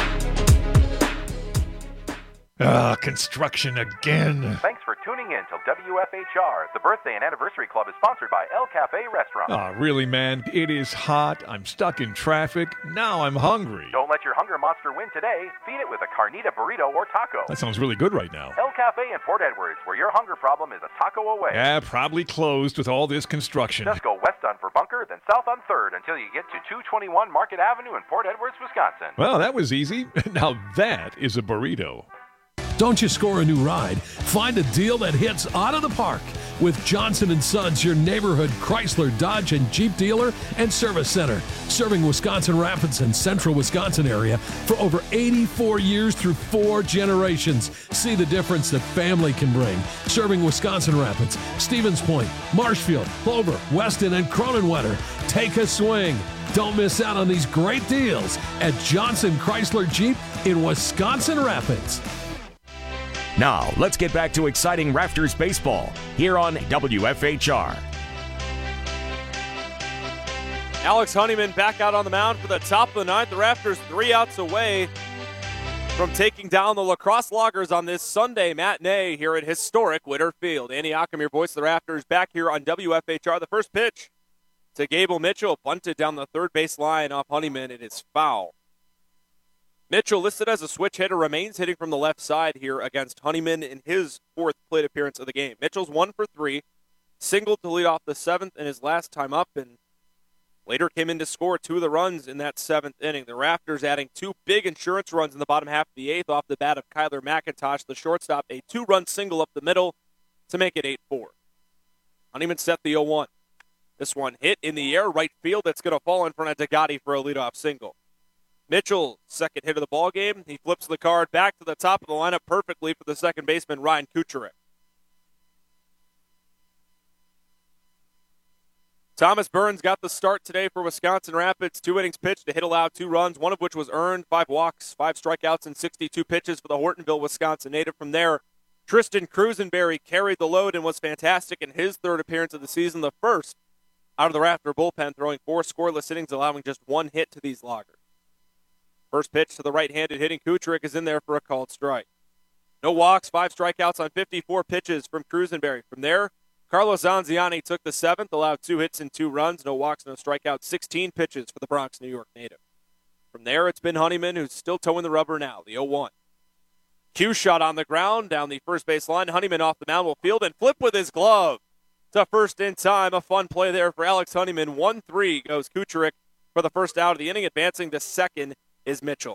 Ah, construction again. Thanks for tuning in to W F H R. The Birthday and Anniversary Club is sponsored by El Cafe Restaurant. Ah, really, man? It is hot. I'm stuck in traffic. Now I'm hungry. Don't let your hunger monster win today. Feed it with a carnita burrito or taco. That sounds really good right now. El Cafe in Port Edwards, where your hunger problem is a taco away. Yeah, probably closed with all this construction. Just go west on Verbunker, then south on third until you get to two twenty-one Market Avenue in Port Edwards, Wisconsin. Well, that was easy. Now that is a burrito. Don't you score a new ride? Find a deal that hits out of the park with Johnson and Sons, your neighborhood Chrysler, Dodge, and Jeep dealer and service center, serving Wisconsin Rapids and central Wisconsin area for over eighty-four years through four generations. See the difference that family can bring. Serving Wisconsin Rapids, Stevens Point, Marshfield, Clover, Weston, and Cronenwetter. Take a swing. Don't miss out on these great deals at Johnson Chrysler Jeep in Wisconsin Rapids. Now, let's get back to exciting Raptors baseball here on W F H R. Alex Honeyman back out on the mound for the top of the ninth. The Raptors three outs away from taking down the La Crosse Loggers on this Sunday matinee here at historic Witter Field. Andy Ockham, your voice of the Raptors, back here on W F H R. The first pitch to Gable Mitchell, bunted down the third base line off Honeyman. It is foul. Mitchell, listed as a switch hitter, remains hitting from the left side here against Honeyman in his fourth plate appearance of the game. Mitchell's one for three, singled to lead off the seventh in his last time up, and later came in to score two of the runs in that seventh inning. The Raptors adding two big insurance runs in the bottom half of the eighth off the bat of Kyler McIntosh, the shortstop, a two-run single up the middle to make it eight four. Honeyman set the oh one. This one hit in the air, right field. That's going to fall in front of Degatti for a leadoff single. Mitchell, second hit of the ball game. He flips the card back to the top of the lineup perfectly for the second baseman, Ryan Kucherek. Thomas Burns got the start today for Wisconsin Rapids. Two innings pitched, a hit allowed, two runs, one of which was earned, five walks, five strikeouts, and sixty-two pitches for the Hortonville, Wisconsin native. From there, Tristan Crusenberry carried the load and was fantastic in his third appearance of the season, the first out of the Raptor bullpen, throwing four scoreless innings, allowing just one hit to these Loggers. First pitch to the right-handed hitting Kucherek is in there for a called strike. No walks, five strikeouts on fifty-four pitches from Crusenberry. From there, Carlos Anziani took the seventh, allowed two hits and two runs, no walks, no strikeouts, sixteen pitches for the Bronx, New York native. From there, it's been Honeyman, who's still towing the rubber now, the oh one. Cue shot on the ground, down the first base line. Honeyman off the mound will field and flip with his glove to first in time. A fun play there for Alex Honeyman. one three goes Kucherek for the first out of the inning. Advancing to second is Mitchell.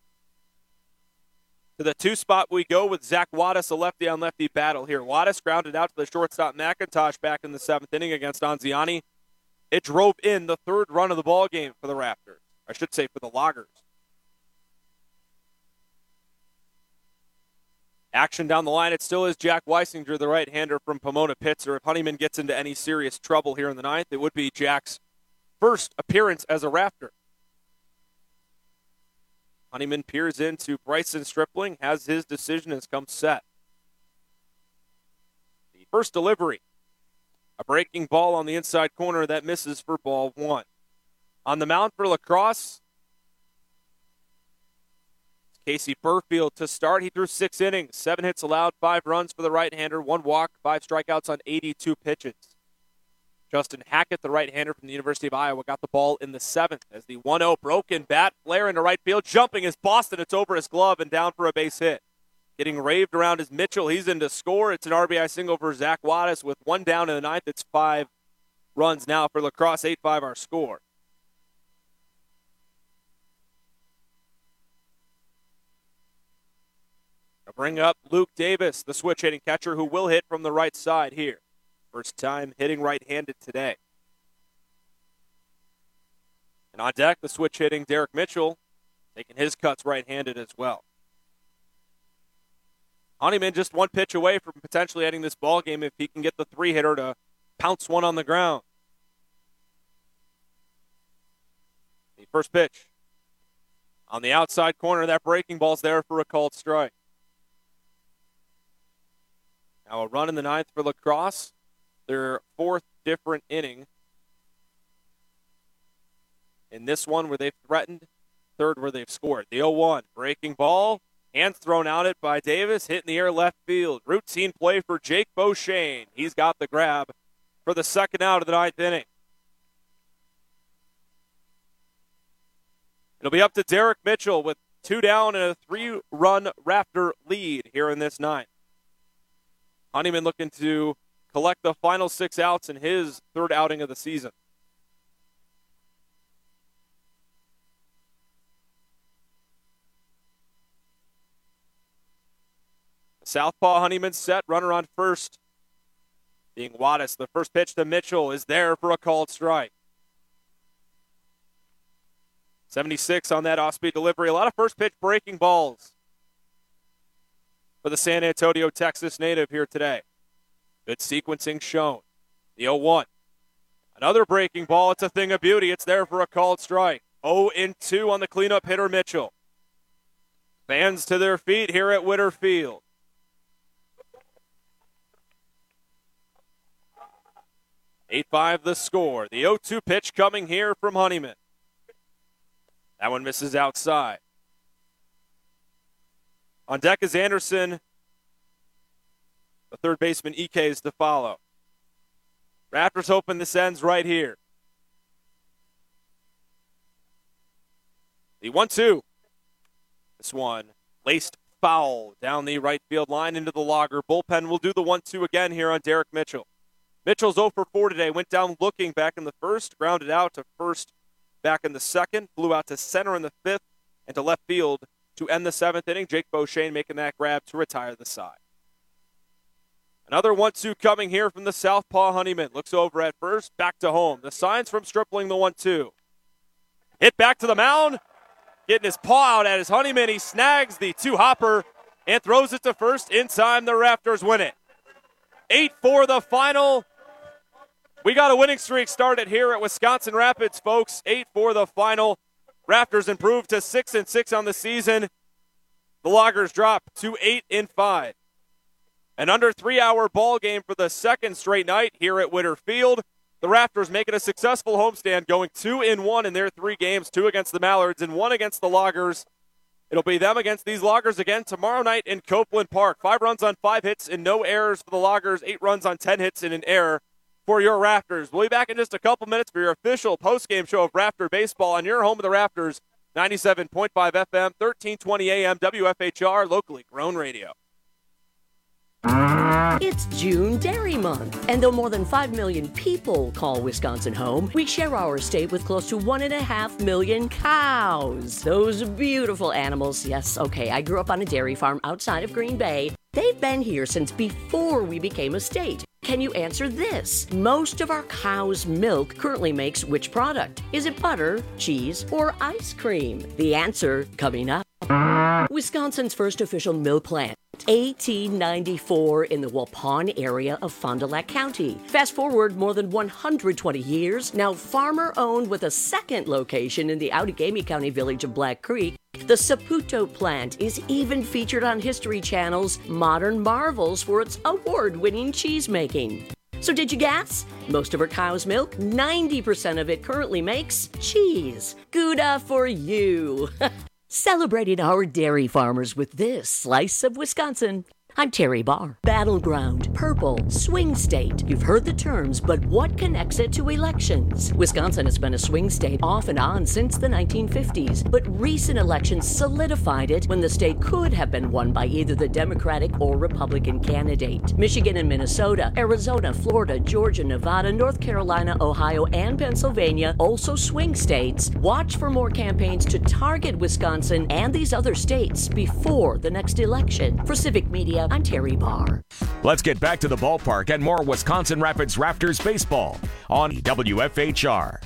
To the two spot we go with Zach Wattis, a lefty-on-lefty battle here. Wattis grounded out to the shortstop McIntosh back in the seventh inning against Anziani. It drove in the third run of the ball game for the Raptors. I should say for the Loggers. Action down the line. It still is Jack Weisinger, the right-hander from Pomona Pitzer. If Honeyman gets into any serious trouble here in the ninth, it would be Jack's first appearance as a Raptor. Honeyman peers into Bryson Stripling, has his decision, has come set. The first delivery, a breaking ball on the inside corner that misses for ball one. On the mound for La Crosse, Casey Burfield to start. He threw six innings, seven hits allowed, five runs for the right-hander, one walk, five strikeouts on eighty-two pitches. Justin Hackett, the right-hander from the University of Iowa, got the ball in the seventh as the one oh broken bat flare into right field. Jumping is Boston. It's over his glove and down for a base hit. Getting raved around is Mitchell. He's in to score. It's an R B I single for Zach Wattis with one down in the ninth. It's five runs now for La Crosse, eight five our score. I'll bring up Luke Davis, the switch-hitting catcher, who will hit from the right side here. First time hitting right-handed today. And on deck, the switch-hitting Derek Mitchell, taking his cuts right-handed as well. Honeyman just one pitch away from potentially ending this ball game if he can get the three-hitter to pounce one on the ground. The first pitch. On the outside corner, that breaking ball's there for a called strike. Now a run in the ninth for La Crosse. Their fourth different inning. In this one where they've threatened, third where they've scored. The oh one, breaking ball, hands thrown out it by Davis, hit in the air left field. Routine play for Jake Beauchene. He's got the grab for the second out of the ninth inning. It'll be up to Derek Mitchell with two down and a three-run Raptor lead here in this ninth. Honeyman looking to collect the final six outs in his third outing of the season. Southpaw Honeyman set, runner on first. Being Wattis, the first pitch to Mitchell is there for a called strike. seventy-six on that off-speed delivery. A lot of first pitch breaking balls for the San Antonio, Texas native here today. Good sequencing shown. The oh one. Another breaking ball. It's a thing of beauty. It's there for a called strike. oh and two on the cleanup hitter, Mitchell. Fans to their feet here at Witter Field. eight five the score. The oh two pitch coming here from Honeyman. That one misses outside. On deck is Anderson. The third baseman, E K, is to follow. Raptors hoping this ends right here. The one two. This one laced foul down the right field line into the logger. Bullpen will do the one two again here on Derek Mitchell. Mitchell's oh for four today. Went down looking back in the first. Grounded out to first back in the second. Flew out to center in the fifth and to left field to end the seventh inning. Jake Beauchene making that grab to retire the side. Another one two coming here from the Southpaw Honeyman. Looks over at first. Back to home. The signs from Stripling the one two. Hit back to the mound. Getting his paw out at his Honeyman. He snags the two-hopper and throws it to first. In time, the Raptors win it. eight four the final. We got a winning streak started here at Wisconsin Rapids, folks. eight four the final. Raptors improved to six and six on the season. The Loggers drop to eight and five. An under three-hour ball game for the second straight night here at Witter Field. The Raptors making a successful homestand, going two and one in their three games, two against the Mallards and one against the Loggers. It'll be them against these Loggers again tomorrow night in Copeland Park. Five runs on five hits and no errors for the Loggers. Eight runs on ten hits and an error for your Raptors. We'll be back in just a couple minutes for your official postgame show of Raptor Baseball on your home of the Raptors, ninety-seven point five F M, thirteen twenty A M, W F H R, locally grown radio. It's June Dairy Month, and though more than five million people call Wisconsin home, we share our state with close to one and a half million cows. Those beautiful animals. Yes, okay, I grew up on a dairy farm outside of Green Bay. They've been here since before we became a state. Can you answer this? Most of our cow's milk currently makes which product? Is it butter, cheese, or ice cream? The answer coming up. Wisconsin's first official milk plant. eighteen ninety-four in the Waupun area of Fond du Lac County. Fast forward more than one hundred twenty years, now farmer-owned with a second location in the Outagamie County village of Black Creek. The Saputo plant is even featured on History Channel's Modern Marvels for its award-winning cheese making. So did you guess? Most of our cow's milk, ninety percent of it currently makes cheese. Gouda for you! Celebrating our dairy farmers with this slice of Wisconsin. I'm Terry Barr. Battleground, purple, swing state. You've heard the terms, but what connects it to elections? Wisconsin has been a swing state off and on since the nineteen fifties, but recent elections solidified it when the state could have been won by either the Democratic or Republican candidate. Michigan and Minnesota, Arizona, Florida, Georgia, Nevada, North Carolina, Ohio, and Pennsylvania, also swing states. Watch for more campaigns to target Wisconsin and these other states before the next election. For Civic Media, I'm Terry Barr. Let's get back to the ballpark and more Wisconsin Rapids Raptors baseball on W F H R.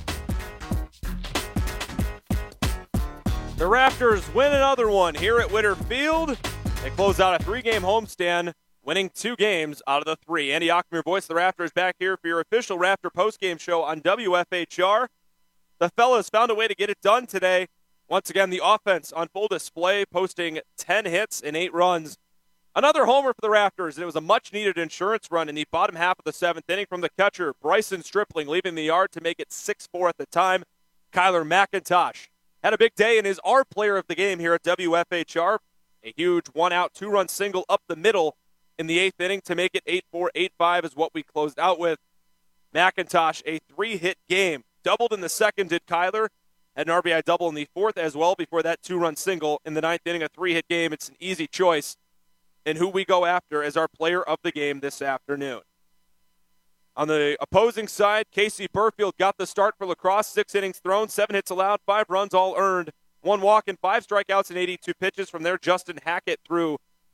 The Raptors win another one here at Witter Field. They close out a three-game homestand, winning two games out of the three. Andy Ockham, your voice of the Raptors, back here for your official Raptor postgame show on W F H R. The fellas found a way to get it done today. Once again, the offense on full display, posting ten hits and eight runs. Another homer for the Raptors, and it was a much-needed insurance run in the bottom half of the seventh inning from the catcher, Bryson Stripling, leaving the yard to make it six four at the time. Kyler McIntosh had a big day and is our player of the game here at W F H R. A huge one-out, two-run single up the middle in the eighth inning to make it eight four, eight five is what we closed out with. McIntosh, a three-hit game. Doubled in the second, did Kyler. Had an R B I double in the fourth as well before that two-run single. In the ninth inning, a three-hit game. It's an easy choice in who we go after as our player of the game this afternoon. On the opposing side, Casey Burfield got the start for lacrosse. Six innings thrown, seven hits allowed, five runs all earned. One walk and five strikeouts and eighty-two pitches. From there, Justin Hackett threw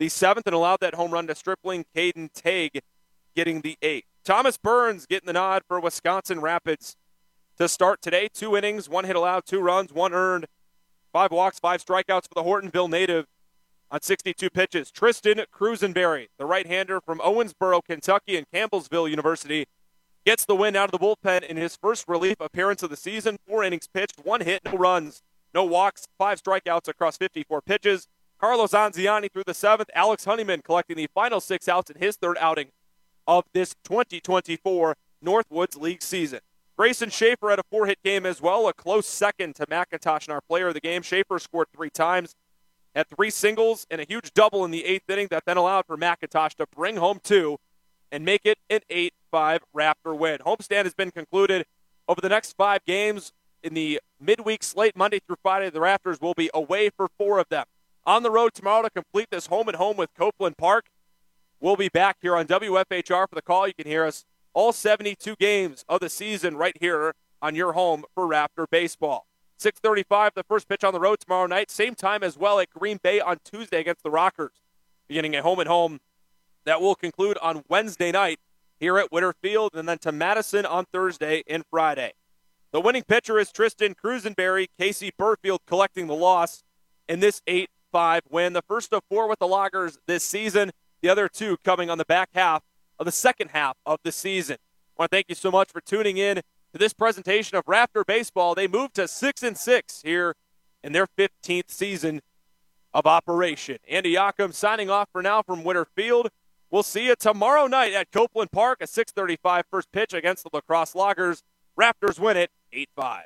the seventh and allowed that home run to Stripling. Caden Tague getting the eighth. Thomas Burns getting the nod for Wisconsin Rapids to start today. Two innings, one hit allowed, two runs, one earned, five walks, five strikeouts for the Hortonville native on sixty-two pitches. Tristan Crusenberry, the right-hander from Owensboro, Kentucky, and Campbellsville University, gets the win out of the bullpen in his first relief appearance of the season. Four innings pitched, one hit, no runs, no walks, five strikeouts across fifty-four pitches. Carlos Anziani through the seventh. Alex Honeyman collecting the final six outs in his third outing of this twenty twenty-four Northwoods League season. Grayson Schaefer had a four-hit game as well, a close second to McIntosh in our player of the game. Schaefer scored three times, had three singles, and a huge double in the eighth inning that then allowed for McIntosh to bring home two and make it an eight five Raptor win. Homestand has been concluded over the next five games. In the midweek slate, Monday through Friday, the Raptors will be away for four of them. On the road tomorrow to complete this home and home with Copeland Park. We'll be back here on W F H R for the call. You can hear us all seventy-two games of the season right here on your home for Raptor baseball. six thirty-five, the first pitch on the road tomorrow night. Same time as well at Green Bay on Tuesday against the Rockers. Beginning a home and home that will conclude on Wednesday night here at Witter Field, and then to Madison on Thursday and Friday. The winning pitcher is Tristan Crusenberry. Casey Burfield collecting the loss in this eight five win. The first of four with the Loggers this season. The other two coming on the back half of the second half of the season. I want to thank you so much for tuning in to this presentation of Raptor Baseball. They moved to six and six here in their fifteenth season of operation. Andy Yocum signing off for now from Witter Field. We'll see you tomorrow night at Copeland Park, a six thirty-five first pitch against the La Crosse Loggers. Raptors win it eight five.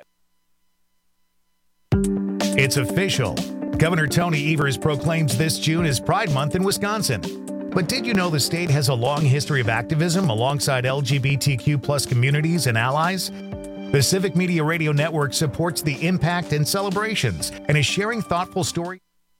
It's official. Governor Tony Evers proclaims this June as Pride Month in Wisconsin. But did you know the state has a long history of activism alongside L G B T Q plus communities and allies? The Civic Media Radio Network supports the impact and celebrations and is sharing thoughtful stories.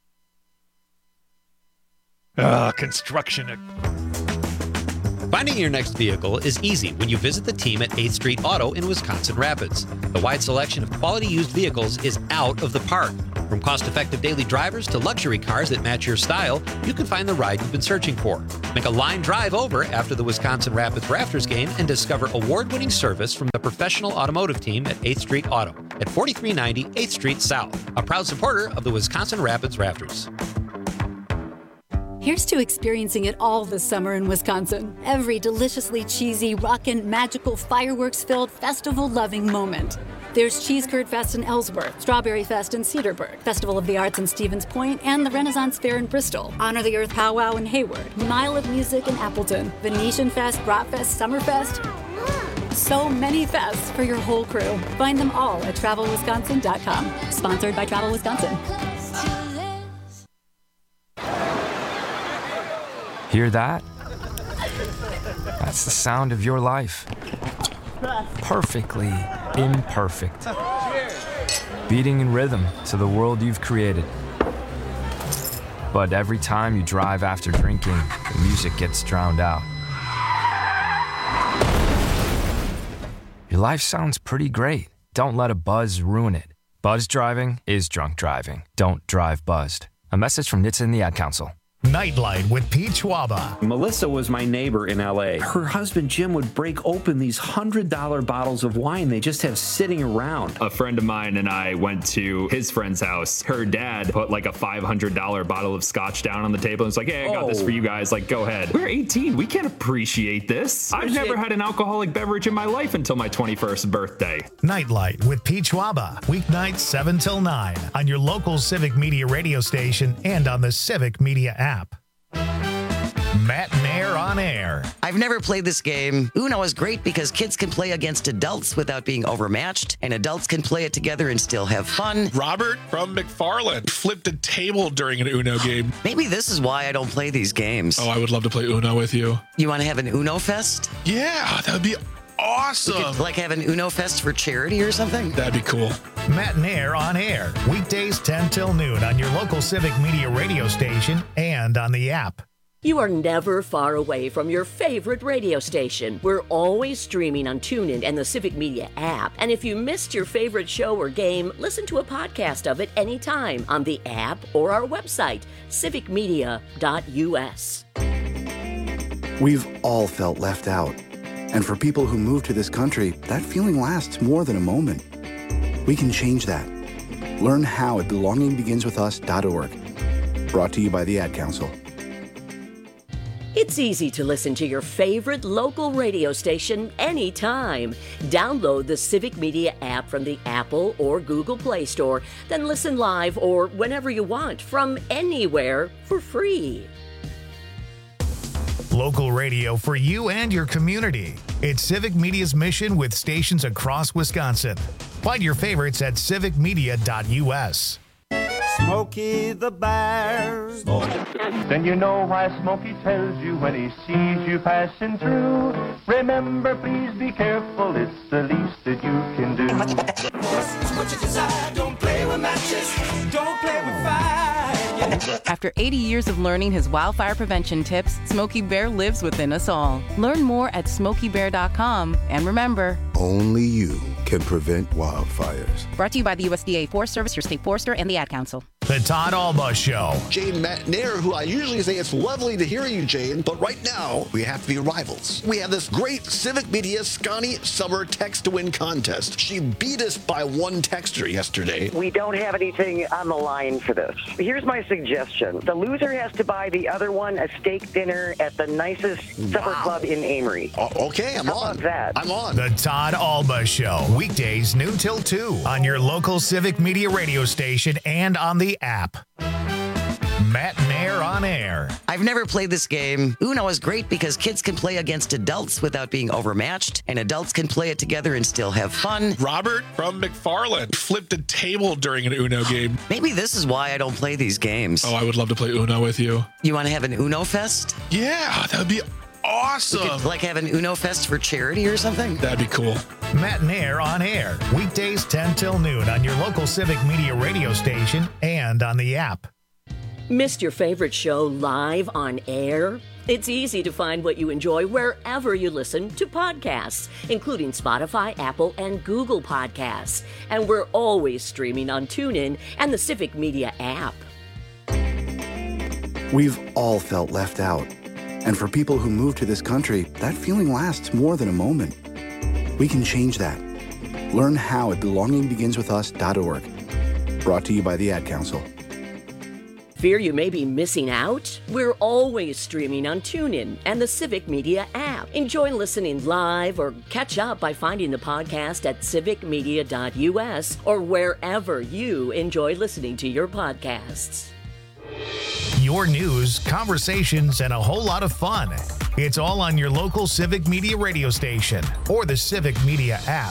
Ah, construction. Finding your next vehicle is easy when you visit the team at eighth Street Auto in Wisconsin Rapids. The wide selection of quality used vehicles is out of the park. From cost-effective daily drivers to luxury cars that match your style, you can find the ride you've been searching for. Make a line drive over after the Wisconsin Rapids Raptors game and discover award-winning service from the professional automotive team at eighth Street Auto at forty-three ninety eighth Street South, a proud supporter of the Wisconsin Rapids Raptors. Here's to experiencing it all this summer in Wisconsin. Every deliciously cheesy, rockin', magical, fireworks-filled, festival-loving moment. There's Cheese Curd Fest in Ellsworth, Strawberry Fest in Cedarburg, Festival of the Arts in Stevens Point, and the Renaissance Fair in Bristol. Honor the Earth Powwow in Hayward, Mile of Music in Appleton, Venetian Fest, Bratfest, Summerfest. So many fests for your whole crew. Find them all at travel wisconsin dot com. Sponsored by Travel Wisconsin. Hear that? That's the sound of your life. Perfectly imperfect. Beating in rhythm to the world you've created. But every time you drive after drinking, the music gets drowned out. Your life sounds pretty great. Don't let a buzz ruin it. Buzz driving is drunk driving. Don't drive buzzed. A message from N H T S A and the Ad Council. Nightlight with Pete Schwaba. Melissa was my neighbor in L A. Her husband Jim would break open these one hundred dollar bottles of wine they just have sitting around. A friend of mine and I went to his friend's house. Her dad put like a five hundred dollar bottle of scotch down on the table and was like, hey, I got oh. this for you guys. Like, go ahead. We're eighteen. We can't appreciate this. Appreciate- I've never had an alcoholic beverage in my life until my twenty-first birthday. Nightlight with Pete Schwaba. Weeknights seven till nine on your local Civic Media radio station and on the Civic Media app. Matt Nair on air. I've never played this game. Uno is great because kids can play against adults without being overmatched, and adults can play it together and still have fun. Robert from McFarland flipped a table during an Uno game. Maybe this is why I don't play these games. Oh, I would love to play Uno with you. You want to have an Uno Fest? Yeah, that would be awesome. We could, like, have an Uno Fest for charity or something? That'd be cool. Matt Nair on air. Weekdays ten till noon on your local Civic Media radio station and on the app. You are never far away from your favorite radio station. We're always streaming on TuneIn and the Civic Media app. And if you missed your favorite show or game, listen to a podcast of it anytime on the app or our website, civic media dot u s. We've all felt left out. And for people who move to this country, that feeling lasts more than a moment. We can change that. Learn how at belonging begins with us dot org. Brought to you by the Ad Council. It's easy to listen to your favorite local radio station anytime. Download the Civic Media app from the Apple or Google Play Store, then listen live or whenever you want from anywhere for free. Local radio for you and your community. It's Civic Media's mission with stations across Wisconsin. Find your favorites at civic media dot u s. Smokey the Bear. Then you know why Smokey tells you when he sees you passing through. Remember, please be careful, it's the least that you can do. What you desire, don't play with matches, don't play with fire. After eighty years of learning his wildfire prevention tips, Smokey Bear lives within us all. Learn more at smokey bear dot com, and remember, only you can prevent wildfires. Brought to you by the U S D A Forest Service, your state forester, and the Ad Council. The Todd Alba Show. Jane Matt Nair, who I usually say it's lovely to hear you, Jane, but right now we have to be rivals. We have this great Civic Media Scotty Summer Text to Win contest. She beat us by one texter yesterday. We don't have anything on the line for this. Here's my suggestion. The loser has to buy the other one a steak dinner at the nicest wow. supper club in Amory. Oh, okay, I'm How on. About that? I'm on. The Todd Alba Show. Weekdays noon till two on your local Civic Media radio station and on the app. Matt Nair on air. I've never played this game. Uno is great because kids can play against adults without being overmatched, and adults can play it together and still have fun. Robert from McFarland flipped a table during an Uno game. Maybe this is why I don't play these games. Oh, I would love to play Uno with you. You want to have an Uno Fest? Yeah, that would be awesome. We could, like, have an Uno Fest for charity or something? That'd be cool. Matt Nair on air. Weekdays ten till noon on your local Civic Media radio station and on the app. Missed your favorite show live on air? It's easy to find what you enjoy wherever you listen to podcasts, including Spotify, Apple, and Google Podcasts. And we're always streaming on TuneIn and the Civic Media app. We've all felt left out. And for people who move to this country, that feeling lasts more than a moment. We can change that. Learn how at belonging begins with us dot org. Brought to you by the Ad Council. Fear you may be missing out? We're always streaming on TuneIn and the Civic Media app. Enjoy listening live or catch up by finding the podcast at civic media dot u s or wherever you enjoy listening to your podcasts. Your news, conversations, and a whole lot of fun. It's all on your local Civic Media radio station or the Civic Media app.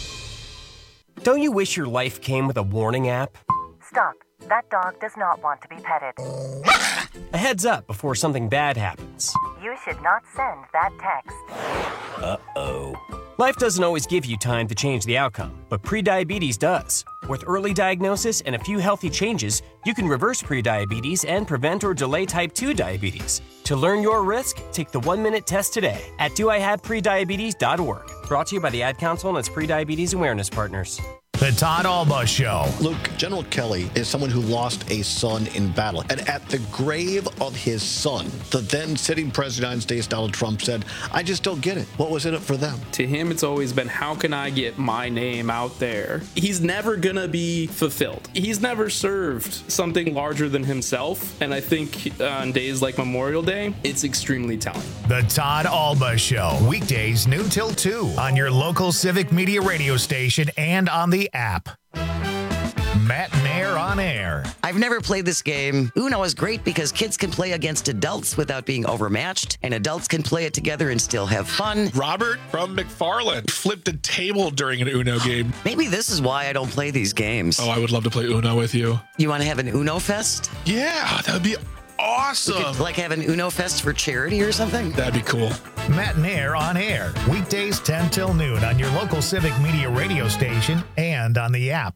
Don't you wish your life came with a warning app? Stop. That dog does not want to be petted. A heads up before something bad happens. You should not send that text. Uh-oh. Life doesn't always give you time to change the outcome, but prediabetes does. With early diagnosis and a few healthy changes, you can reverse prediabetes and prevent or delay type two diabetes. To learn your risk, take the one-minute test today at do I have prediabetes dot org. Brought to you by the Ad Council and its prediabetes awareness partners. The Todd Alba Show. Luke, General Kelly is someone who lost a son in battle. And at the grave of his son, the then sitting president of the United States, Donald Trump, said, I just don't get it. What was in it for them? To him, it's always been, how can I get my name out there? He's never going to be fulfilled. He's never served something larger than himself. And I think on days like Memorial Day, it's extremely telling. The Todd Alba Show. Weekdays noon till two on your local Civic Media radio station and on the app. Matt Nair on air. I've never played this game. Uno is great because kids can play against adults without being overmatched, and adults can play it together and still have fun. Robert from McFarland flipped a table during an Uno game. Maybe this is why I don't play these games. Oh, I would love to play Uno with you. You want to have an Uno Fest? Yeah, that would be awesome. We could, like, have an Uno Fest for charity or something? That'd be cool. Matt Nair on air. Weekdays ten till noon on your local Civic Media radio station and on the app.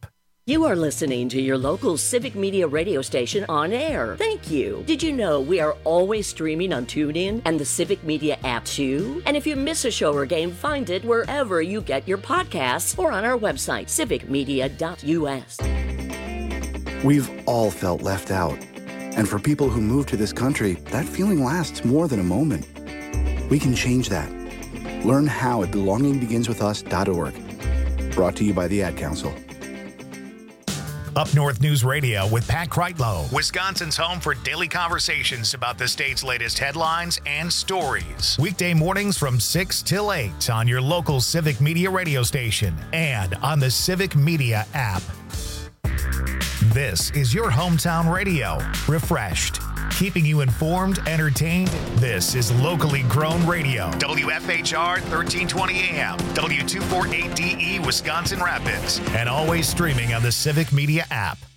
You are listening to your local Civic Media radio station on air. Thank you. Did you know we are always streaming on TuneIn and the Civic Media app too? And if you miss a show or game, find it wherever you get your podcasts or on our website, civic media dot u s. We've all felt left out. And for people who move to this country, that feeling lasts more than a moment. We can change that. Learn how at belonging begins with us dot org. Brought to you by the Ad Council. Up North News Radio with Pat Kreitlow, Wisconsin's home for daily conversations about the state's latest headlines and stories. Weekday mornings from six till eight on your local Civic Media radio station and on the Civic Media app. This is your hometown radio, refreshed, keeping you informed, entertained. This is locally grown radio. W F H R thirteen twenty A M, W two forty-eight D E, Wisconsin Rapids, and always streaming on the Civic Media app.